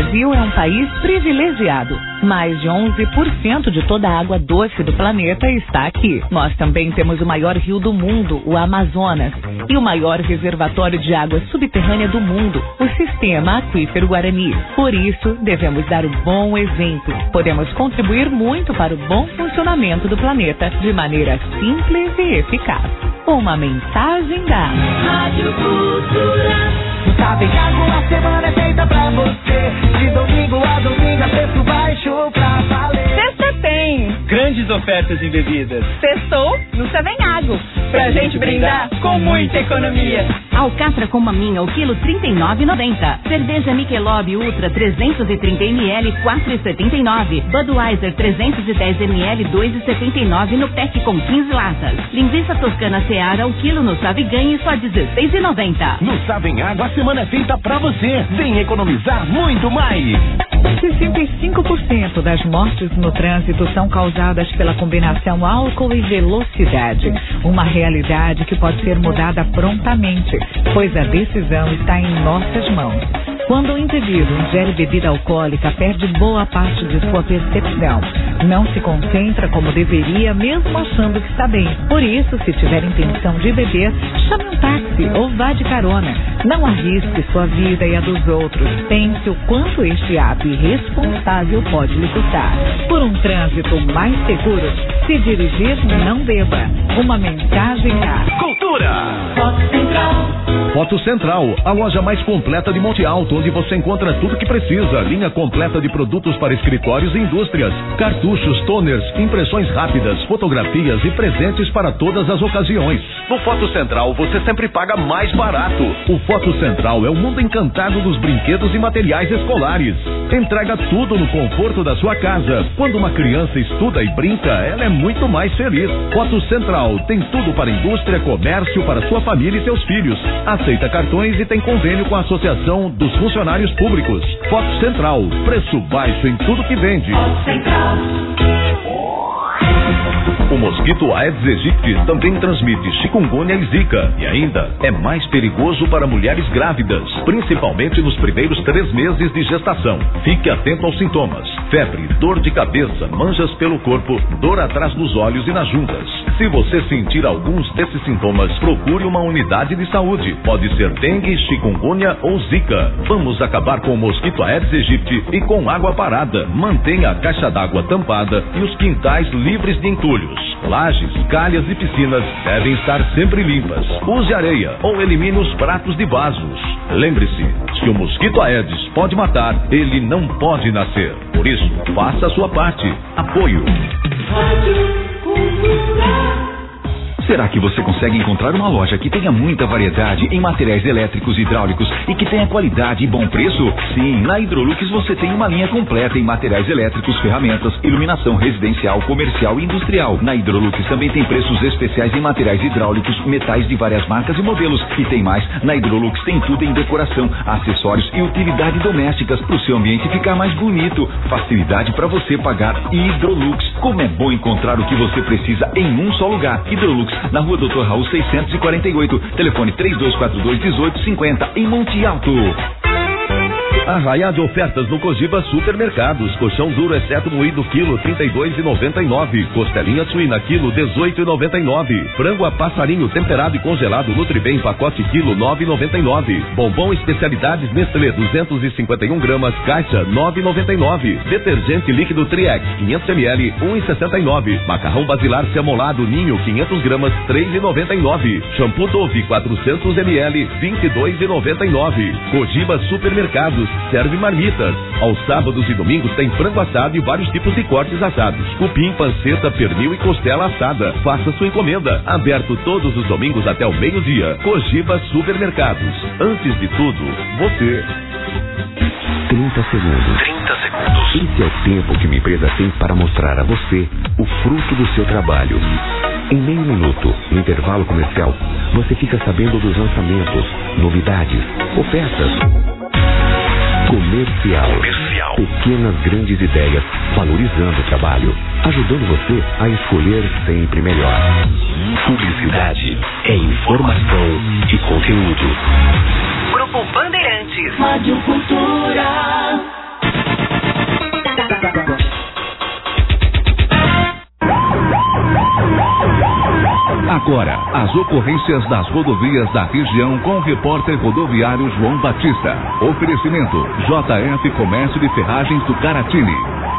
Brasil é um país privilegiado. Mais de onze por cento de toda a água doce do planeta está aqui. Nós também temos o maior rio do mundo, o Amazonas, e o maior reservatório de água subterrânea do mundo, o Sistema Aquífero Guarani. Por isso, devemos dar um bom exemplo. Podemos contribuir muito para o bom funcionamento do planeta de maneira simples e eficaz. Uma mensagem da Rádio Cultura. Sabe que a semana é feita pra você. De domingo a domingo a preço baixo pra valer. Sexta tem grandes ofertas em bebidas. Sextou no Seven Água. Pra gente brindar com muita economia. Alcatra com maminha, o quilo trinta e nove e noventa. Cerveja Michelob Ultra trezentos e trinta mililitros, quatro e setenta e nove. Budweiser trezentos e dez mililitros, dois e setenta e nove no pack com quinze latas. Linguiça Toscana Seara, o quilo no Saviganhe, só dezesseis e noventa. No Sabem Água, a semana é feita pra você. Vem economizar muito mais. sessenta e cinco por cento das mortes no trânsito são causadas pela combinação álcool e velocidade. Uma realidade que pode ser mudada prontamente, pois a decisão está em nossas mãos. Quando o indivíduo ingere bebida alcoólica, perde boa parte de sua percepção. Não se concentra como deveria, mesmo achando que está bem. Por isso, se tiver intenção de beber, chame um táxi ou vá de carona. Não arrisque sua vida e a dos outros. Pense o quanto este ato irresponsável pode lhe custar. Por um trânsito mais seguro, se dirigir, não beba. Uma mensagem da Cultura. Foto Central. Foto Central, a loja mais completa de Monte Alto, onde você encontra tudo que precisa. Linha completa de produtos para escritórios e indústrias. Cartuchos, toners, impressões rápidas, fotografias e presentes para todas as ocasiões. No Foto Central, você sempre paga mais barato. O Foto Central é o mundo encantado dos brinquedos e materiais escolares. Entrega tudo no conforto da sua casa. Quando uma criança estuda e brinca, ela é muito mais feliz. Foto Central tem tudo para indústria, comércio, para sua família e seus filhos. Aceita cartões e tem convênio com a Associação dos Funcionários Públicos. Foto Central, preço baixo em tudo que vende. Foto Central. O mosquito Aedes aegypti também transmite chikungunya e zika e ainda é mais perigoso para mulheres grávidas, principalmente nos primeiros três meses de gestação. Fique atento aos sintomas: febre, dor de cabeça, manchas pelo corpo, dor atrás dos olhos e nas juntas. Se você sentir alguns desses sintomas, procure uma unidade de saúde. Pode ser dengue, chikungunya ou zika. Vamos acabar com o mosquito Aedes aegypti e com água parada. Mantenha a caixa d'água tampada e os quintais livres de entulhos. Lajes, calhas e piscinas devem estar sempre limpas. Use areia ou elimine os pratos de vasos. Lembre-se, se o mosquito Aedes pode matar, ele não pode nascer. Por isso, faça a sua parte. Apoio. Será que você consegue encontrar uma loja que tenha muita variedade em materiais elétricos e hidráulicos e que tenha qualidade e bom preço? Sim, na Hidrolux você tem uma linha completa em materiais elétricos, ferramentas, iluminação residencial, comercial e industrial. Na Hidrolux também tem preços especiais em materiais hidráulicos, metais de várias marcas e modelos. E tem mais, na Hidrolux tem tudo em decoração, acessórios e utilidades domésticas para o seu ambiente ficar mais bonito. Facilidade para você pagar. Hidrolux, como é bom encontrar o que você precisa em um só lugar. Hidrolux, na rua Doutor Raul seiscentos e quarenta e oito, telefone três dois quatro dois, um oito cinco zero, em Monte Alto. Arraia de ofertas no Cogiba Supermercados. Colchão duro exceto moído quilo trinta e dois e noventa e nove. Costelinha suína quilo dezoito e noventa e nove. Frango a passarinho temperado e congelado Nutribem pacote quilo nove e noventa e nove. Bombom especialidades Nestlé duzentos e cinquenta e um gramas caixa nove e noventa e nove. Detergente líquido Triex quinhentos mililitros um e sessenta e nove. Macarrão basilar semolado Ninho quinhentos gramas três e noventa e nove. Shampoo Dove quatrocentos mililitros vinte e dois e noventa e nove. Cogiba Supermercados serve marmitas. Aos sábados e domingos tem frango assado e vários tipos de cortes assados. Cupim, panceta, pernil e costela assada. Faça sua encomenda. Aberto todos os domingos até o meio-dia. Cogiba Supermercados. Antes de tudo, você. trinta segundos. trinta segundos. Esse é o tempo que uma empresa tem para mostrar a você o fruto do seu trabalho. Em meio minuto, no intervalo comercial, você fica sabendo dos lançamentos, novidades, ofertas. Comercial. Comercial. Pequenas grandes ideias, valorizando o trabalho, ajudando você a escolher sempre melhor. Publicidade é informação e conteúdo. Grupo Bandeirantes. Rádio Cultura. Agora, as ocorrências das rodovias da região com o repórter rodoviário João Batista. Oferecimento J F Comércio de Ferragens do Caratini.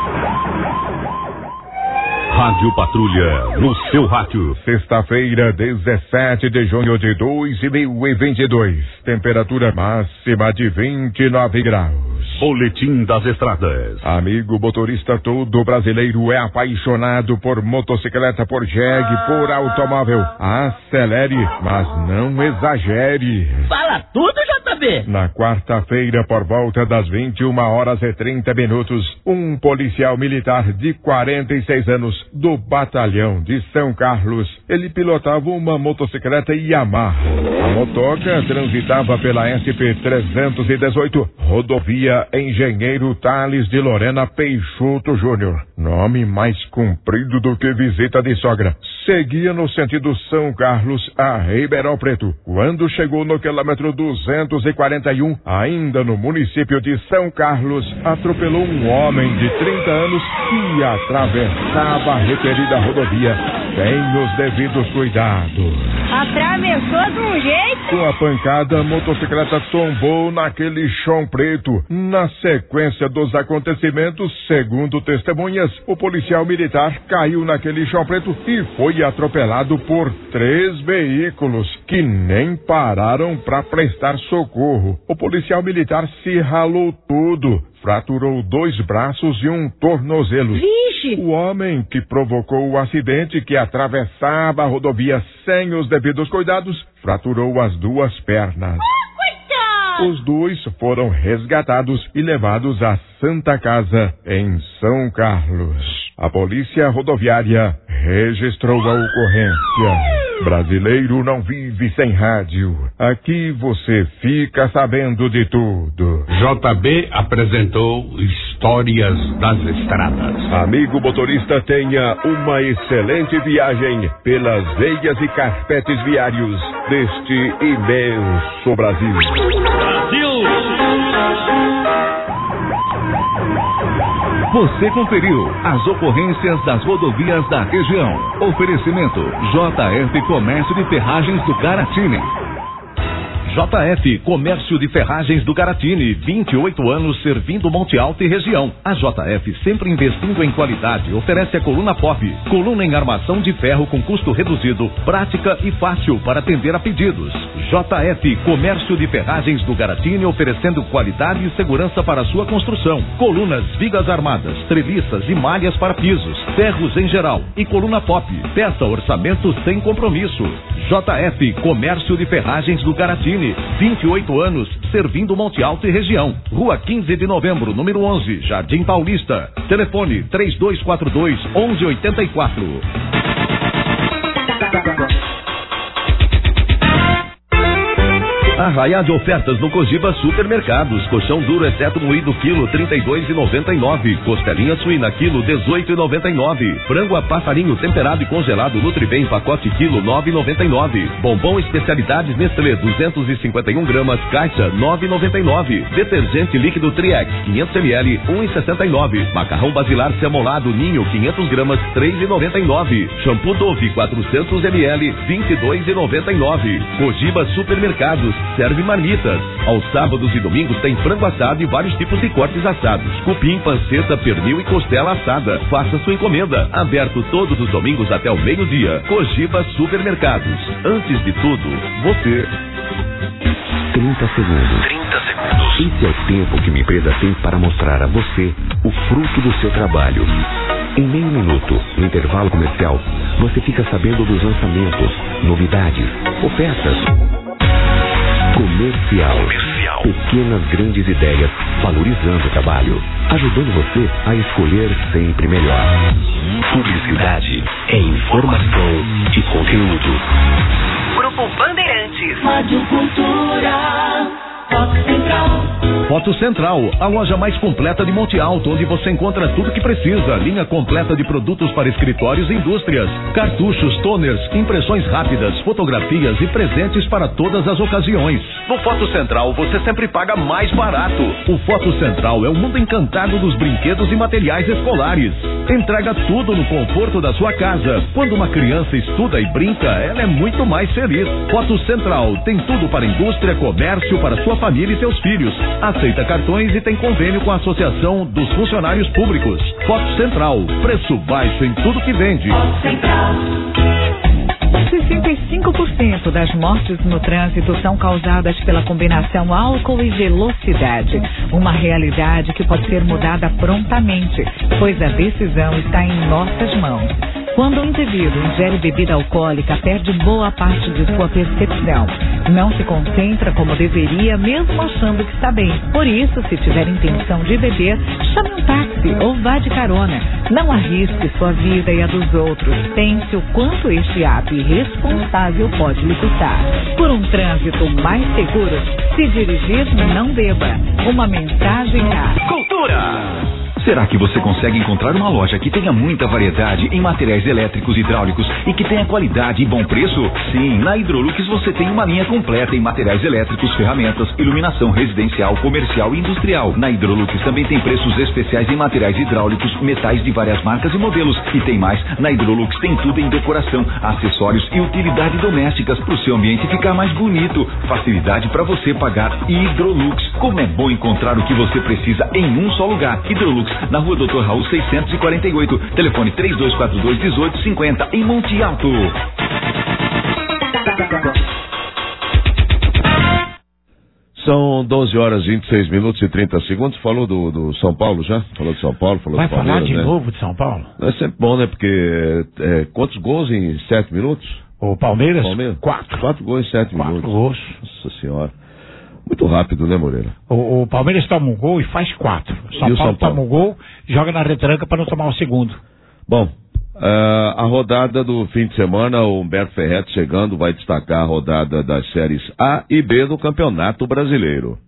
Rádio Patrulha, no seu rádio. Sexta-feira, dezessete de junho de dois mil e vinte e dois. Temperatura máxima de vinte e nove graus. Boletim das Estradas. Amigo motorista, todo brasileiro é apaixonado por motocicleta, por jegue, por automóvel. Acelere, mas não exagere. Fala tudo, J B. Na quarta-feira, por volta das vinte e uma horas e trinta minutos, um policial militar de quarenta e seis anos do batalhão de São Carlos, ele pilotava uma motocicleta Yamaha. A motoca transitava pela S P trezentos e dezoito, rodovia Engenheiro Tales de Lorena Peixoto Júnior. Nome mais comprido do que visita de sogra. Seguia no sentido São Carlos a Ribeirão Preto. Quando chegou no quilômetro duzentos e quarenta e um, ainda no município de São Carlos, atropelou um homem de trinta anos que atravessava a referida rodovia sem os devidos cuidados. Atravessou de um jeito. Com a pancada, a motocicleta tombou naquele chão preto. Na sequência dos acontecimentos, segundo testemunhas, o policial militar caiu naquele chão preto e foi atropelado por três veículos que nem pararam para prestar socorro. O policial militar se ralou todo, fraturou dois braços e um tornozelo. Vixe! O homem que provocou o acidente, que atravessava a rodovia sem os devidos cuidados, fraturou as duas pernas. Os dois foram resgatados e levados à Santa Casa, em São Carlos. A polícia rodoviária registrou a ocorrência. Brasileiro não vive sem rádio. Aqui você fica sabendo de tudo. J B apresentou Histórias das Estradas. Amigo motorista, tenha uma excelente viagem pelas veias e carpetes viários deste imenso Brasil. Brasil! Você conferiu as ocorrências das rodovias da região. Oferecimento J F Comércio de Ferragens do Caratini. J F Comércio de Ferragens do Caratini, vinte e oito anos servindo Monte Alto e região. A J F, sempre investindo em qualidade, oferece a coluna pop, coluna em armação de ferro com custo reduzido, prática e fácil para atender a pedidos. J F Comércio de Ferragens do Caratini, oferecendo qualidade e segurança para sua construção. Colunas, vigas armadas, treliças e malhas para pisos, ferros em geral e coluna pop. Peça orçamento sem compromisso. J F Comércio de Ferragens do Caratini, vinte e oito anos, servindo Monte Alto e região. Rua quinze de novembro, número onze, Jardim Paulista. Telefone três dois quatro dois, onze oitenta e quatro. Arraia de ofertas no Cogiba Supermercados. Colchão duro exceto moído quilo trinta e dois e noventa e nove. Costelinha suína quilo dezoito e noventa e nove. Frango a passarinho temperado e congelado Nutribem pacote quilo nove e noventa e nove. Bombom especialidades Nestlé duzentos e cinquenta e um gramas caixa nove e noventa e nove. Detergente líquido Triex quinhentos mililitros um e sessenta e nove. Macarrão basilar semolado Ninho quinhentos gramas três e noventa e nove. Shampoo Dove quatrocentos mililitros vinte e dois e noventa e nove. Cogiba Supermercados. Serve marmitas. Aos sábados e domingos tem frango assado e vários tipos de cortes assados. Cupim, panceta, pernil e costela assada. Faça sua encomenda. Aberto todos os domingos até o meio-dia. Cogiba Supermercados. Antes de tudo, você. trinta segundos. trinta segundos. Esse é o tempo que uma empresa tem para mostrar a você o fruto do seu trabalho. Em meio minuto, no intervalo comercial, você fica sabendo dos lançamentos, novidades, ofertas. Comercial. Comercial. Pequenas grandes ideias, valorizando o trabalho, ajudando você a escolher sempre melhor. Publicidade é informação e conteúdo. Grupo Bandeirantes. Rádio Cultura. Fox Central. Foto Central, a loja mais completa de Monte Alto, onde você encontra tudo que precisa. Linha completa de produtos para escritórios e indústrias. Cartuchos, toners, impressões rápidas, fotografias e presentes para todas as ocasiões. No Foto Central, você sempre paga mais barato. O Foto Central é o mundo encantado dos brinquedos e materiais escolares. Entrega tudo no conforto da sua casa. Quando uma criança estuda e brinca, ela é muito mais feliz. Foto Central tem tudo para indústria, comércio, para sua família e seus filhos. Aceita cartões e tem convênio com a Associação dos Funcionários Públicos. Foto Central, preço baixo em tudo que vende. Foto Central. sessenta e cinco por cento das mortes no trânsito são causadas pela combinação álcool e velocidade. Uma realidade que pode ser mudada prontamente, pois a decisão está em nossas mãos. Quando o indivíduo ingere bebida alcoólica, perde boa parte de sua percepção. Não se concentra como deveria, mesmo achando que está bem. Por isso, se tiver intenção de beber, chame um táxi ou vá de carona. Não arrisque sua vida e a dos outros. Pense o quanto este ato irresponsável pode lhe custar. Por um trânsito mais seguro, se dirigir, não beba. Uma mensagem a... Cultura! Será que você consegue encontrar uma loja que tenha muita variedade em materiais elétricos e hidráulicos e que tenha qualidade e bom preço? Sim, na Hidrolux você tem uma linha completa em materiais elétricos, ferramentas, iluminação residencial, comercial e industrial. Na Hidrolux também tem preços especiais em materiais hidráulicos, metais de várias marcas e modelos. E tem mais, na Hidrolux tem tudo em decoração, acessórios e utilidades domésticas para o seu ambiente ficar mais bonito. Facilidade para você pagar. Hidrolux, como é bom encontrar o que você precisa em um só lugar. Hidrolux, na rua doutor Raul seiscentos e quarenta e oito, telefone três dois quatro dois, um oito cinco zero, em Monte Alto. São doze horas e vinte e seis minutos e trinta segundos. Falou do, do São Paulo já? Falou de São Paulo, falou Vai do Palmeiras, falar de né? novo de São Paulo? É sempre bom, né? Porque é, quantos gols em sete minutos? O Palmeiras? Palmeiras? Quatro. Quatro gols em sete Quatro minutos. gols. Nossa senhora. Muito rápido, né, Moreira? O, o Palmeiras toma um gol e faz quatro. São E o Paulo, São Paulo toma um gol, joga na retranca para não tomar o segundo. Bom, uh, a rodada do fim de semana, o Humberto Ferretti chegando vai destacar a rodada das séries A e B do Campeonato Brasileiro.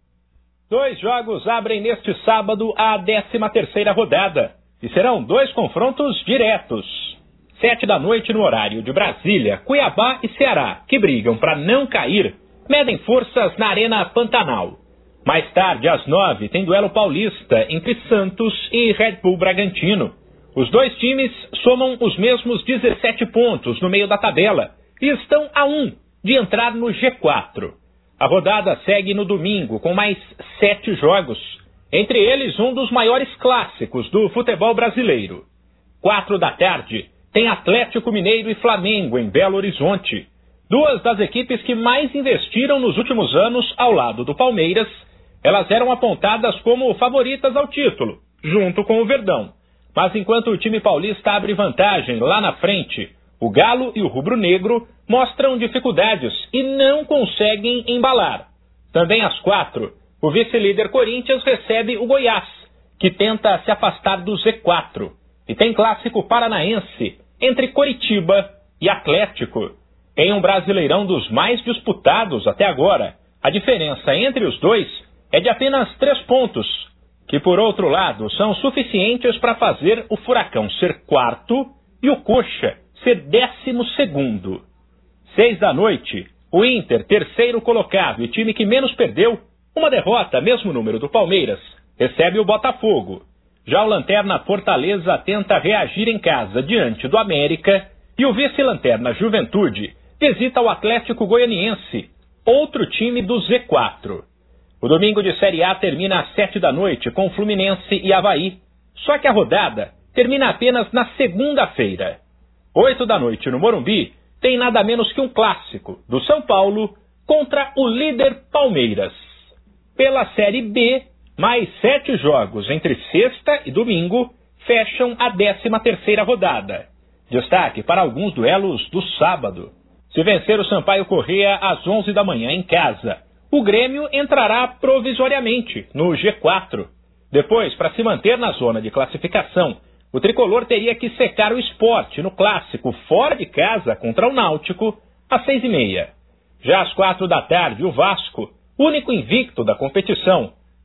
Dois jogos abrem neste sábado a décima terceira rodada e serão dois confrontos diretos. Sete da noite no horário de Brasília, Cuiabá e Ceará, que brigam para não cair, medem forças na Arena Pantanal. Mais tarde, às nove, tem duelo paulista entre Santos e Red Bull Bragantino. Os dois times somam os mesmos dezessete pontos no meio da tabela e estão a um de entrar no G quatro. A rodada segue no domingo com mais sete jogos, entre eles um dos maiores clássicos do futebol brasileiro. Quatro da tarde, tem Atlético Mineiro e Flamengo em Belo Horizonte. Duas das equipes que mais investiram nos últimos anos ao lado do Palmeiras, elas eram apontadas como favoritas ao título, junto com o Verdão. Mas enquanto o time paulista abre vantagem lá na frente, o Galo e o Rubro Negro mostram dificuldades e não conseguem embalar. Também às quatro, o vice-líder Corinthians recebe o Goiás, que tenta se afastar do Z quatro. E tem clássico paranaense entre Coritiba e Atlético. Em um Brasileirão dos mais disputados até agora, a diferença entre os dois é de apenas três pontos, que por outro lado são suficientes para fazer o Furacão ser quarto e o Coxa ser décimo segundo. Seis da noite, o Inter, terceiro colocado e time que menos perdeu, uma derrota, mesmo número do Palmeiras, recebe o Botafogo. Já o Lanterna Fortaleza tenta reagir em casa diante do América e o vice-lanterna Juventude visita o Atlético Goianiense, outro time do Z quatro. O domingo de Série A termina às sete da noite com Fluminense e Avaí, só que a rodada termina apenas na segunda-feira. Oito da noite no Morumbi tem nada menos que um clássico do São Paulo contra o líder Palmeiras. Pela Série B, mais sete jogos entre sexta e domingo fecham a décima terceira rodada. Destaque para alguns duelos do sábado. Se vencer o Sampaio Corrêa às onze da manhã em casa, o Grêmio entrará provisoriamente no G quatro. Depois, para se manter na zona de classificação, o tricolor teria que secar o Sport no clássico fora de casa contra o Náutico às seis e meia. Já às quatro da tarde, o Vasco, único invicto da competição,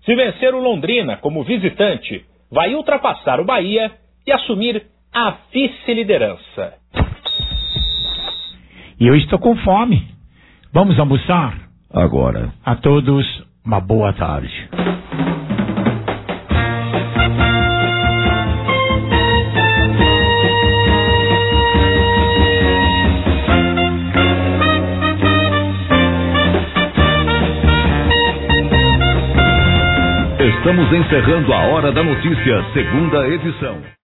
Se vencer o Londrina como visitante, vai ultrapassar o Bahia e assumir a vice-liderança. E eu estou com fome. Vamos almoçar? Agora. A todos, uma boa tarde. Estamos encerrando a Hora da Notícia, segunda edição.